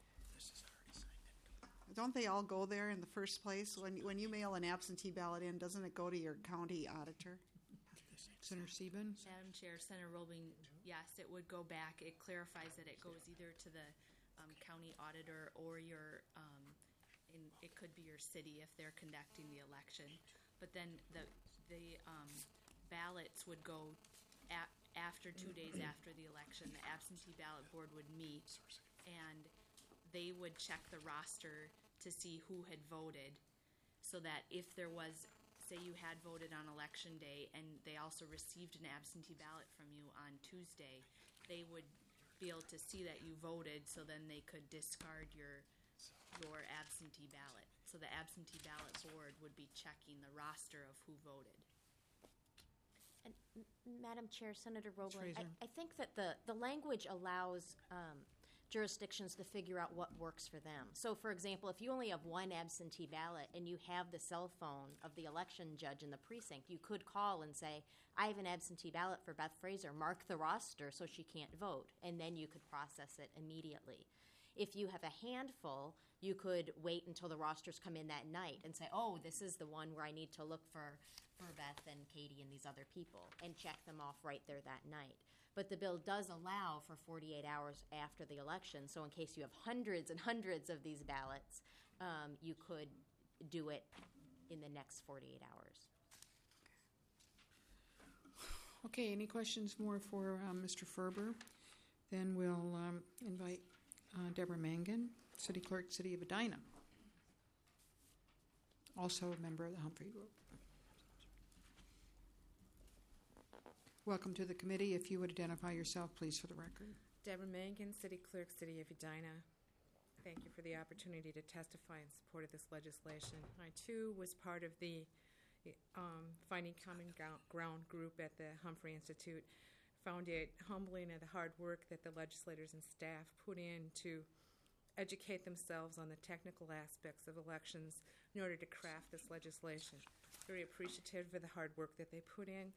Don't they all go there in the first place? When you mail an absentee ballot in, doesn't it go to your county auditor? Senator Sieben. Madam Chair, Senator Roebling, yes, it would go back. It clarifies that it goes either to the county auditor or your, it could be your city if they're conducting the election. But then the ballots would go after 2 days after the election. The absentee ballot board would meet, and they would check the roster to see who had voted, so that if there was, say you had voted on election day and they also received an absentee ballot from you on Tuesday, they would be able to see that you voted, so then they could discard your absentee ballot. So the absentee ballot board would be checking the roster of who voted. And Madam Chair, Senator Roebling, Fraser. I think that the language allows jurisdictions to figure out what works for them. So, for example, if you only have one absentee ballot and you have the cell phone of the election judge in the precinct, you could call and say, I have an absentee ballot for Beth Fraser, mark the roster so she can't vote, and then you could process it immediately. If you have a handful, you could wait until the rosters come in that night and say, oh, this is the one where I need to look for Beth and Katie and these other people, and check them off right there that night. But the bill does allow for 48 hours after the election, so in case you have hundreds and hundreds of these ballots, you could do it in the next 48 hours. Okay, any questions more for Mr. Ferber? Then we'll invite Deborah Mangan, City Clerk, City of Edina, also a member of the Humphrey Group. Welcome to the committee. If you would identify yourself, please, for the record. Deborah Mangan, City Clerk, City of Edina. Thank you for the opportunity to testify in support of this legislation. I, too, was part of the Finding Common Ground group at the Humphrey Institute. Found it humbling at the hard work that the legislators and staff put in to educate themselves on the technical aspects of elections in order to craft this legislation. Very appreciative of the hard work that they put in.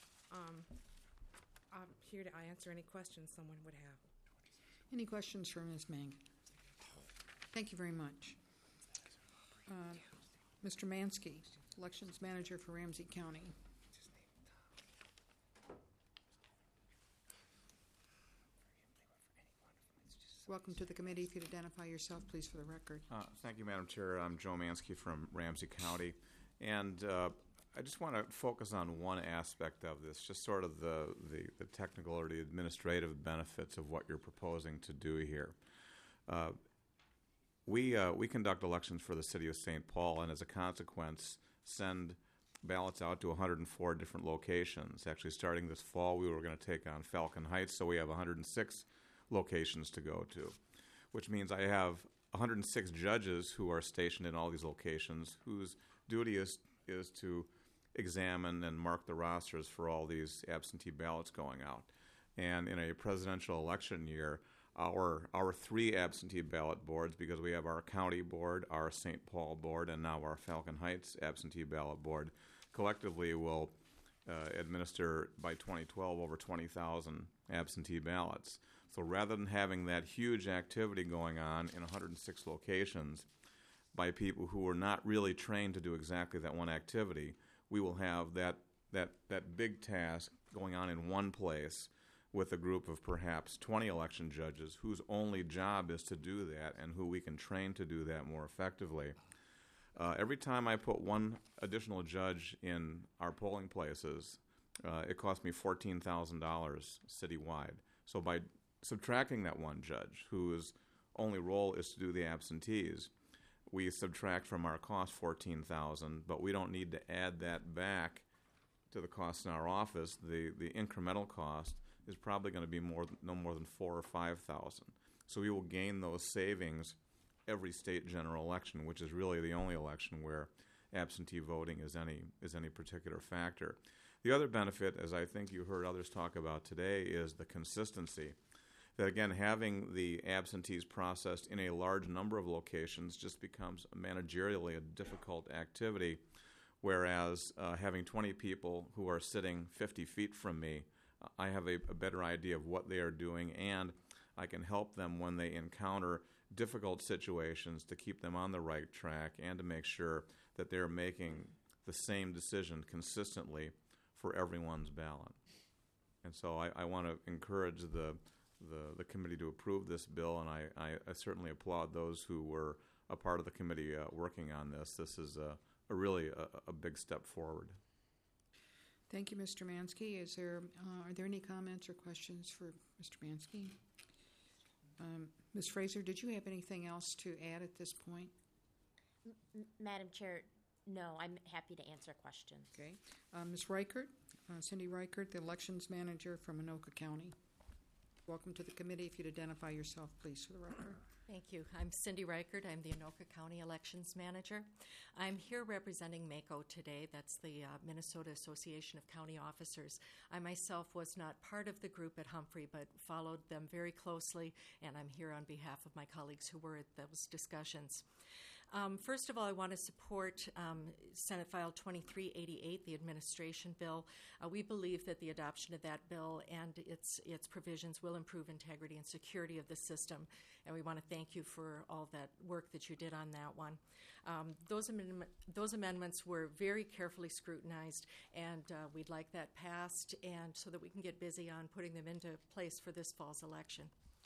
I'm here to answer any questions someone would have. Any questions for Ms. Mangan? Thank you very much. Mr. Mansky, Elections Manager for Ramsey County. Welcome to the committee. If you'd identify yourself, please, for the record. Thank you, Madam Chair. I'm Joe Mansky from Ramsey County. And I just want to focus on one aspect of this, just sort of the technical or the administrative benefits of what you're proposing to do here. We conduct elections for the city of St. Paul, and as a consequence, send ballots out to 104 different locations. Actually, starting this fall, we were going to take on Falcon Heights, so we have 106 locations to go to, which means I have 106 judges who are stationed in all these locations whose duty is to examine and mark the rosters for all these absentee ballots going out. And in a presidential election year, our three absentee ballot boards, because we have our county board, our St. Paul board, and now our Falcon Heights absentee ballot board, collectively will administer by 2012 over 20,000 absentee ballots. So rather than having that huge activity going on in 106 locations by people who are not really trained to do exactly that one activity, we will have that big task going on in one place with a group of perhaps 20 election judges whose only job is to do that and who we can train to do that more effectively. Every time I put one additional judge in our polling places, it cost me $14,000 citywide. So by subtracting that one judge, whose only role is to do the absentees, we subtract from our cost $14,000, but we don't need to add that back to the cost in our office. The incremental cost is probably going to be no more than $4,000 or $5,000. So we will gain those savings every state general election, which is really the only election where absentee voting is any particular factor. The other benefit, as I think you heard others talk about today, is the consistency. That again, having the absentees processed in a large number of locations just becomes managerially a difficult activity, whereas having 20 people who are sitting 50 feet from me, I have a better idea of what they are doing, and I can help them when they encounter difficult situations to keep them on the right track and to make sure that they're making the same decision consistently for everyone's ballot. And so I want to encourage the committee to approve this bill, and I certainly applaud those who were a part of the committee working on this. This is really a big step forward. Thank you, Mr. Mansky. Are there any comments or questions for Mr. Mansky? Ms. Fraser, did you have anything else to add at this point? Madam Chair, no, I'm happy to answer questions. Okay. Ms. Reichert, Cindy Reichert, the elections manager from Anoka County. Welcome to the committee. If you'd identify yourself, please, for the record. Thank you. I'm Cindy Reichert. I'm the Anoka County Elections Manager. I'm here representing MACO today. That's the Minnesota Association of County Officers. I myself was not part of the group at Humphrey, but followed them very closely, and I'm here on behalf of my colleagues who were at those discussions. First of all, I want to support Senate File 2388, the administration bill. We believe that the adoption of that bill and its provisions will improve integrity and security of the system, and we want to thank you for all that work that you did on that one. Those amendments were very carefully scrutinized, and we'd like that passed, and so that we can get busy on putting them into place for this fall's election.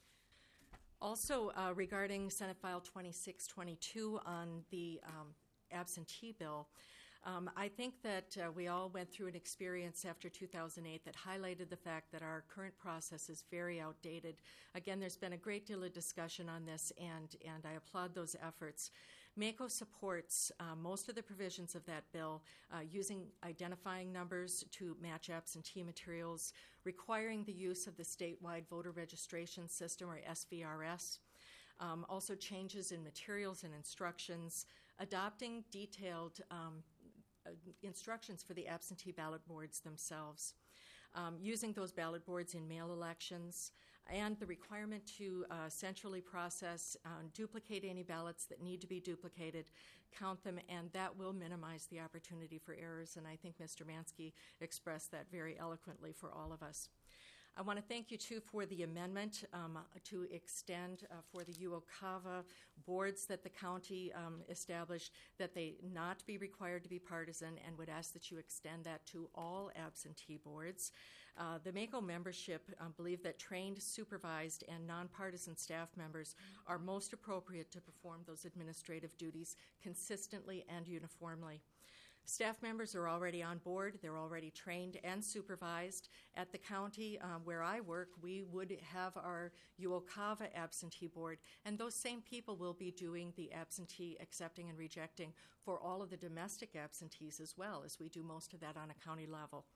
Also, regarding Senate File 2622 on the absentee bill, I think that we all went through an experience after 2008 that highlighted the fact that our current process is very outdated. Again, there's been a great deal of discussion on this, and I applaud those efforts. MACO supports most of the provisions of that bill, using identifying numbers to match absentee materials, requiring the use of the statewide voter registration system, or SVRS, also changes in materials and instructions, adopting detailed instructions for the absentee ballot boards themselves, using those ballot boards in mail elections, and the requirement to centrally process, duplicate any ballots that need to be duplicated, count them, and that will minimize the opportunity for errors, and I think Mr. Mansky expressed that very eloquently for all of us. I want to thank you, too, for the amendment to extend for the UOCAVA boards that the county established, that they not be required to be partisan, and would ask that you extend that to all absentee boards. The MACO membership believe that trained, supervised, and nonpartisan staff members are most appropriate to perform those administrative duties consistently and uniformly. Staff members are already on board. They're already trained and supervised. At the county where I work, we would have our UOCAVA absentee board, and those same people will be doing the absentee accepting and rejecting for all of the domestic absentees as well, as we do most of that on a county level.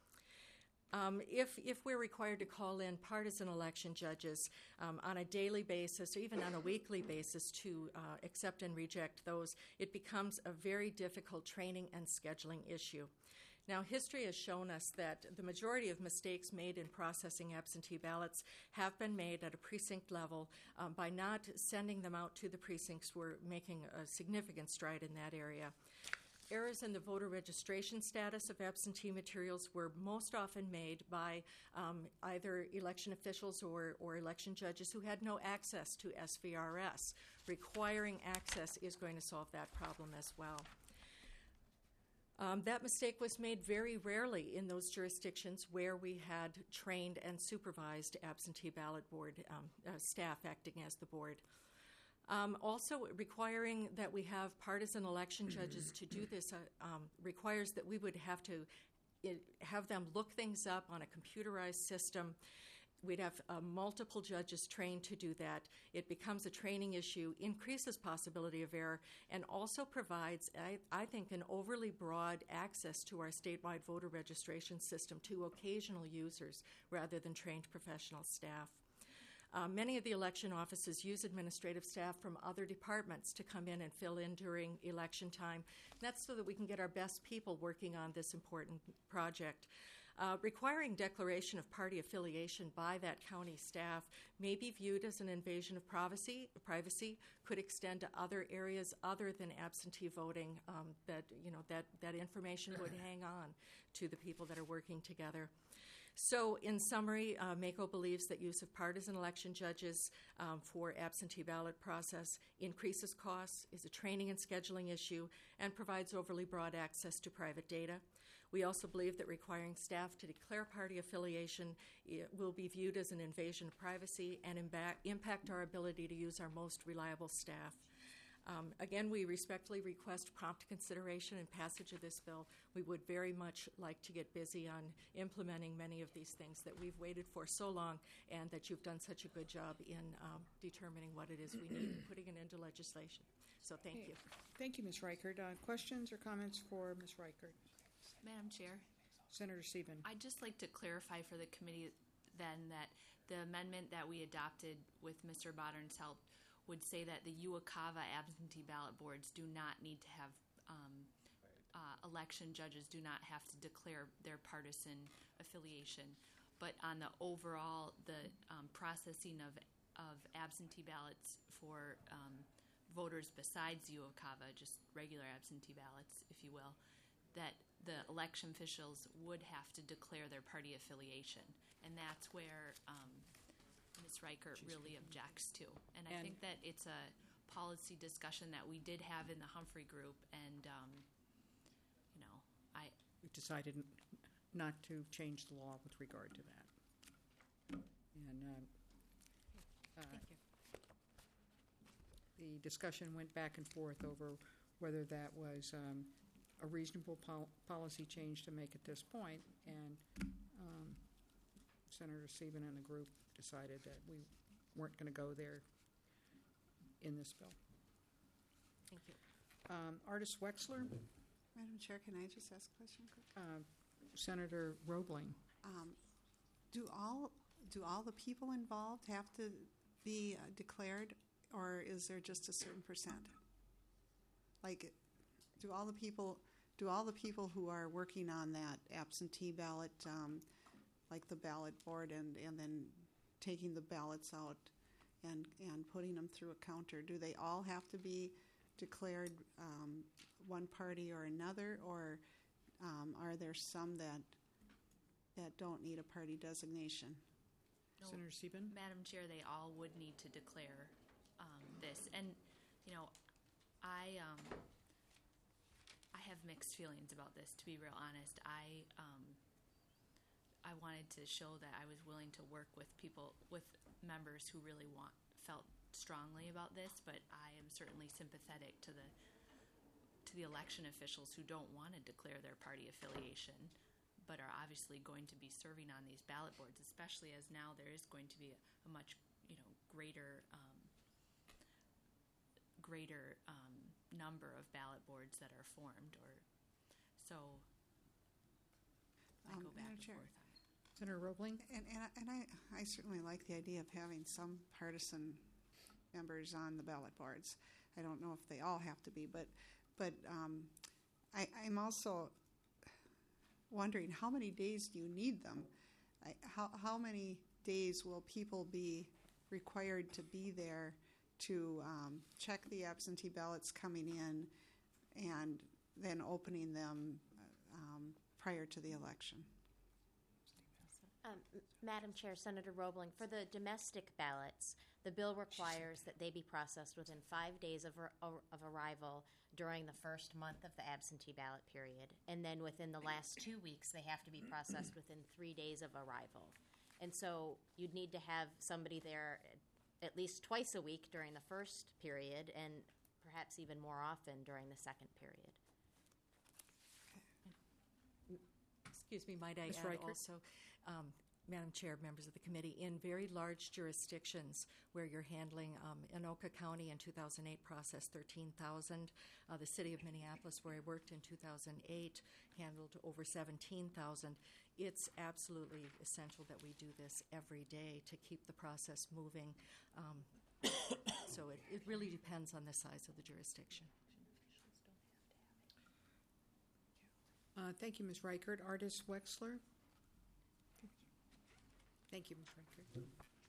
If we're required to call in partisan election judges on a daily basis or even on a weekly basis to accept and reject those, it becomes a very difficult training and scheduling issue. Now, history has shown us that the majority of mistakes made in processing absentee ballots have been made at a precinct level. By not sending them out to the precincts, we're making a significant stride in that area. Errors in the voter registration status of absentee materials were most often made by either election officials or election judges who had no access to SVRS. Requiring access is going to solve that problem as well. That mistake was made very rarely in those jurisdictions where we had trained and supervised absentee ballot board staff acting as the board. Also, requiring that we have partisan election judges to do this requires that we would have to have them look things up on a computerized system. We'd have multiple judges trained to do that. It becomes a training issue, increases possibility of error, and also provides, I think, an overly broad access to our statewide voter registration system to occasional users rather than trained professional staff. Many of the election offices use administrative staff from other departments to come in and fill in during election time. That's so that we can get our best people working on this important project. Requiring declaration of party affiliation by that county staff may be viewed as an invasion of privacy, could extend to other areas other than absentee voting, that information would hang on to the people that are working together. So, in summary, MACO believes that use of partisan election judges for absentee ballot process increases costs, is a training and scheduling issue, and provides overly broad access to private data. We also believe that requiring staff to declare party affiliation will be viewed as an invasion of privacy and impact our ability to use our most reliable staff. Again, we respectfully request prompt consideration and passage of this bill. We would very much like to get busy on implementing many of these things that we've waited for so long, and that you've done such a good job in determining what it is we need and putting it into legislation. So thank you. Thank you, Ms. Reichert. Questions or comments for Ms. Reichert? Madam Chair, Senator Sieben. I'd just like to clarify for the committee then that the amendment that we adopted with Mr. Bodden's help would say that the UOCAVA absentee ballot boards do not need to have election judges do not have to declare their partisan affiliation. But on the overall, the processing of absentee ballots for voters besides UOCAVA, just regular absentee ballots, if you will, that the election officials would have to declare their party affiliation. And that's where Ms. Reichert really objects to. And I think that it's a policy discussion that we did have in the Humphrey group, and We decided not to change the law with regard to that. And Thank you. the discussion went back and forth over whether that was a reasonable policy change to make at this point, and Senator Sieben and the group decided that we weren't going to go there in this bill. Thank you. Artis Wexler, Madam Chair, can I just ask a question quick? Senator Roebling. Do all the people involved have to be declared, or is there just a certain percent? Like, do all the people who are working on that absentee ballot, like the ballot board, and then taking the ballots out and putting them through a counter, do they all have to be declared one party or another, or are there some that don't need a party designation? No. Senator Sieben? Madam Chair, they all would need to declare this. And, I have mixed feelings about this, to be real honest. I wanted to show that I was willing to work with members who really felt strongly about this, but I am certainly sympathetic to the election officials who don't want to declare their party affiliation, but are obviously going to be serving on these ballot boards, especially as now there is going to be a much greater number of ballot boards that are formed, or so. I go back Madam and Chair. forth. Senator Roebling? And I certainly like the idea of having some partisan members on the ballot boards. I don't know if they all have to be, but I'm also wondering, how many days do you need them? How many days will people be required to be there to check the absentee ballots coming in and then opening them prior to the election? Madam Chair, Senator Roebling, for the domestic ballots, the bill requires that they be processed within 5 days of arrival during the first month of the absentee ballot period. And then within the last 2 weeks, they have to be processed within 3 days of arrival. And so you'd need to have somebody there at least twice a week during the first period and perhaps even more often during the second period. Excuse me, might I Ms. add Reichert? also, Madam Chair, members of the committee, in very large jurisdictions where you're handling Anoka County in 2008 processed 13,000. The city of Minneapolis, where I worked in 2008, handled over 17,000. It's absolutely essential that we do this every day to keep the process moving. So it really depends on the size of the jurisdiction. Thank you, Ms. Reichert. Artis Wexler? Thank you, Ms. Reichert.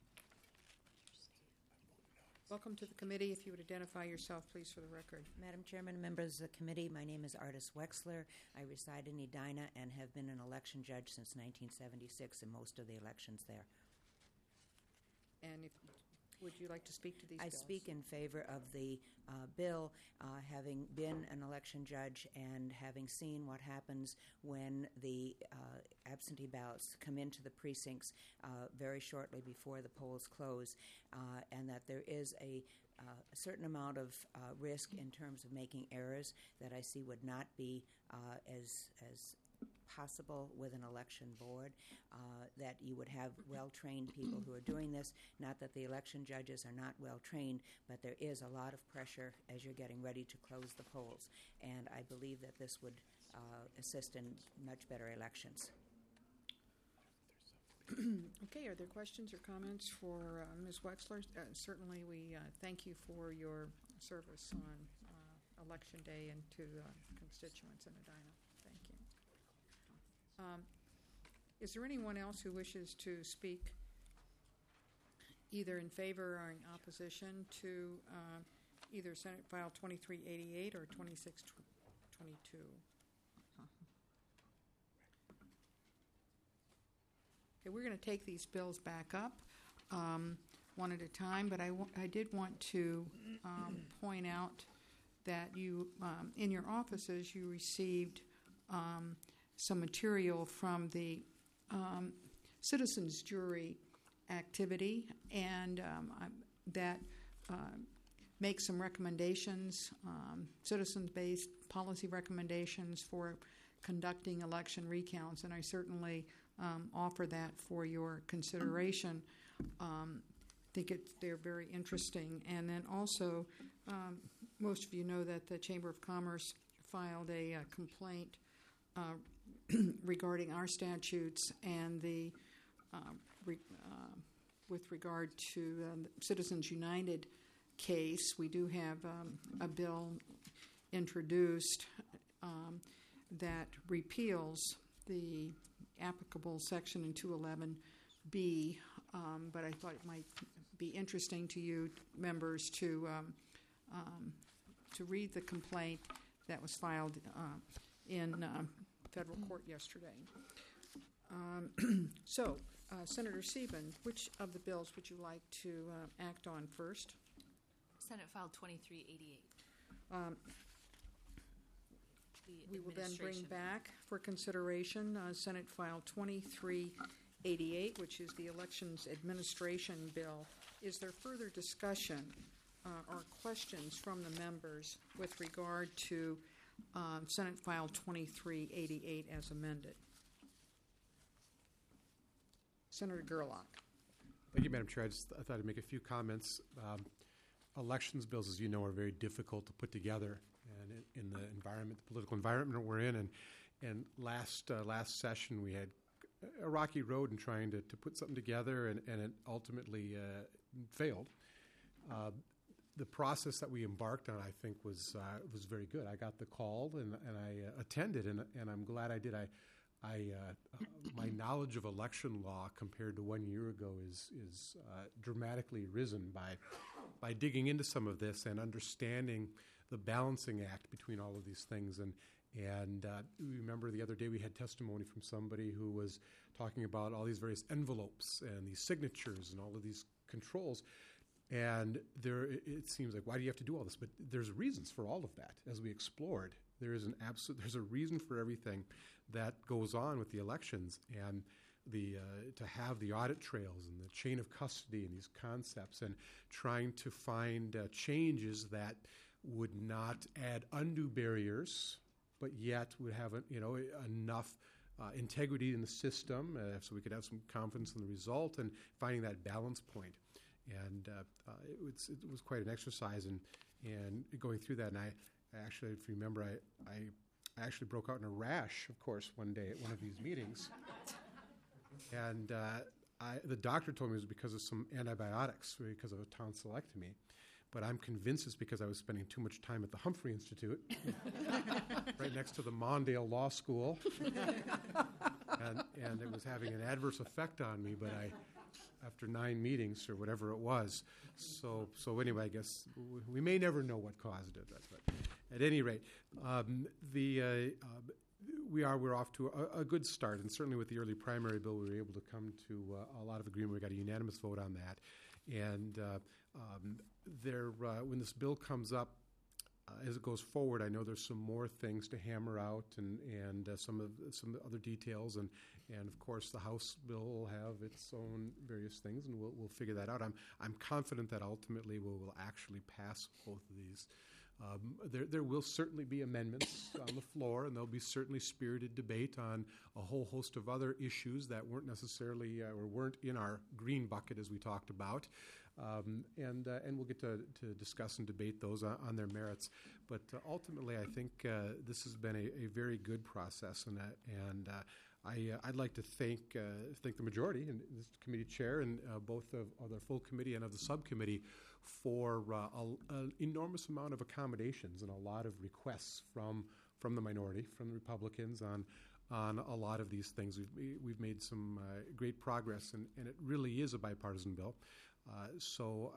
Welcome to the committee. If you would identify yourself, please, for the record. Madam Chairman, members of the committee, my name is Artis Wexler. I reside in Edina and have been an election judge since 1976 in most of the elections there. And would you like to speak to these I bills? speak in favor of the bill, having been an election judge and having seen what happens when the absentee ballots come into the precincts very shortly before the polls close, and that there is a certain amount of risk in terms of making errors that I see would not be as possible with an election board, that you would have well-trained people who are doing this. Not that the election judges are not well-trained, but there is a lot of pressure as you're getting ready to close the polls. And I believe that this would assist in much better elections. Okay, are there questions or comments for Ms. Wexler? Certainly, we thank you for your service on Election Day and to constituents in Edina. Thank you. Is there anyone else who wishes to speak either in favor or in opposition to either Senate File 2388 or 2622? Okay, we're going to take these bills back up one at a time, but I did want to point out that you, in your offices, you received some material from the citizens jury activity, and that makes some recommendations, citizens-based policy recommendations for conducting election recounts, and I certainly offer that for your consideration. I think they're very interesting. And then also, most of you know that the Chamber of Commerce filed a complaint regarding our statutes and the with regard to the Citizens United case. We do have a bill introduced that repeals the applicable section in 211B, but I thought it might be interesting to you members to read the complaint that was filed in federal court yesterday. So, Senator Sieben, which of the bills would you like to act on first? Senate File 2388. We will then bring back for consideration Senate File 2388, which is the Elections Administration Bill. Is there further discussion or questions from the members with regard to Senate File 2388 as amended? Senator Gerlach. Thank you, Madam Chair. I thought I'd make a few comments. Elections bills, as you know, are very difficult to put together, and in the environment, the political environment we're in. And last session, we had a rocky road in trying to put something together, and it ultimately failed. The process that we embarked on, I think, was very good. I got the call, and I attended, and I'm glad I did. My knowledge of election law compared to 1 year ago is dramatically risen by digging into some of this and understanding the balancing act between all of these things. And remember the other day we had testimony from somebody who was talking about all these various envelopes and these signatures and all of these controls. And it seems like, why do you have to do all this? But there's reasons for all of that. As we explored, there's a reason for everything that goes on with the elections, and to have the audit trails and the chain of custody and these concepts, and trying to find changes that would not add undue barriers, but yet would have enough integrity in the system, so we could have some confidence in the result, and finding that balance point. And it was quite an exercise, and going through that. And I actually, if you remember, I actually broke out in a rash, of course, one day at one of these meetings. And the doctor told me it was because of some antibiotics, because of a tonsillectomy. But I'm convinced it's because I was spending too much time at the Humphrey Institute, right next to the Mondale Law School. And it was having an adverse effect on me, but after 9 meetings or whatever it was. So anyway, I guess we may never know what caused it. But at any rate, we're off to a good start, and certainly with the early primary bill, we were able to come to a lot of agreement. We got a unanimous vote on that, and when this bill comes up, as it goes forward, I know there's some more things to hammer out, and some other details, and of course the House bill will have its own various things, and we'll figure that out. I'm confident that ultimately we will actually pass both of these. There will certainly be amendments on the floor, and there'll be certainly spirited debate on a whole host of other issues that weren't necessarily or weren't in our green bucket as we talked about. And we'll get to discuss and debate those on their merits. But ultimately, I think this has been a very good process, and I'd like to thank the majority and this committee chair, and both of the full committee and of the subcommittee for an enormous amount of accommodations and a lot of requests from the minority, from the Republicans on a lot of these things. We've made some great progress, and it really is a bipartisan bill. So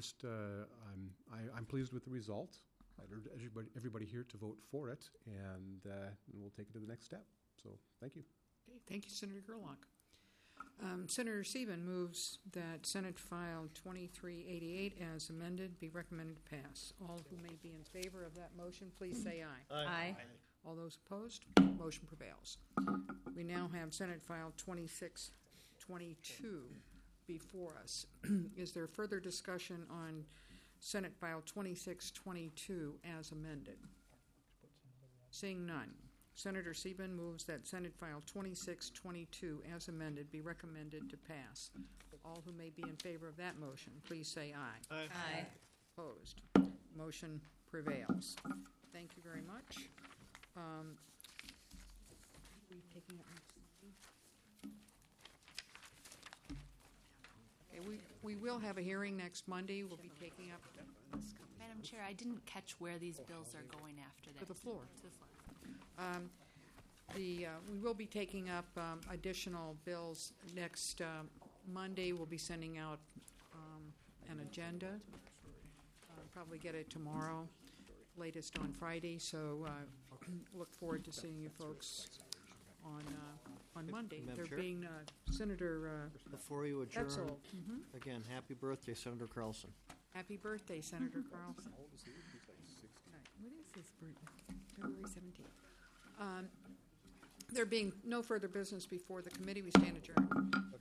I'm pleased with the result. I'd urge everybody here to vote for it, and we'll take it to the next step. So thank you. Okay, thank you, Senator Gerlach. Senator Sieben moves that Senate File 2388 as amended be recommended to pass. All who may be in favor of that motion, please say aye. Aye. All those opposed, motion prevails. We now have Senate File 2622 before us. Is there further discussion on Senate File 2622 as amended? Seeing none, Senator Sieben moves that Senate File 2622 as amended be recommended to pass. All who may be in favor of that motion, please say aye. Aye. Opposed, motion prevails. Thank you very much. We taking up next meeting? Okay, we will have a hearing next Monday. We'll be taking up Madam Chair, I didn't catch where these bills are going after that. to the floor. To the floor. We will be taking up additional bills next Monday. We'll be sending out an agenda. Probably get it tomorrow, latest on Friday. So look forward to seeing you folks on Monday. Madam There Chair? being Senator Before you adjourn, Etzel. again, happy birthday, Senator Carlson. Happy birthday, Senator Carlson. What is his birthday? February 17th. There being no further business before the committee, we stand adjourned.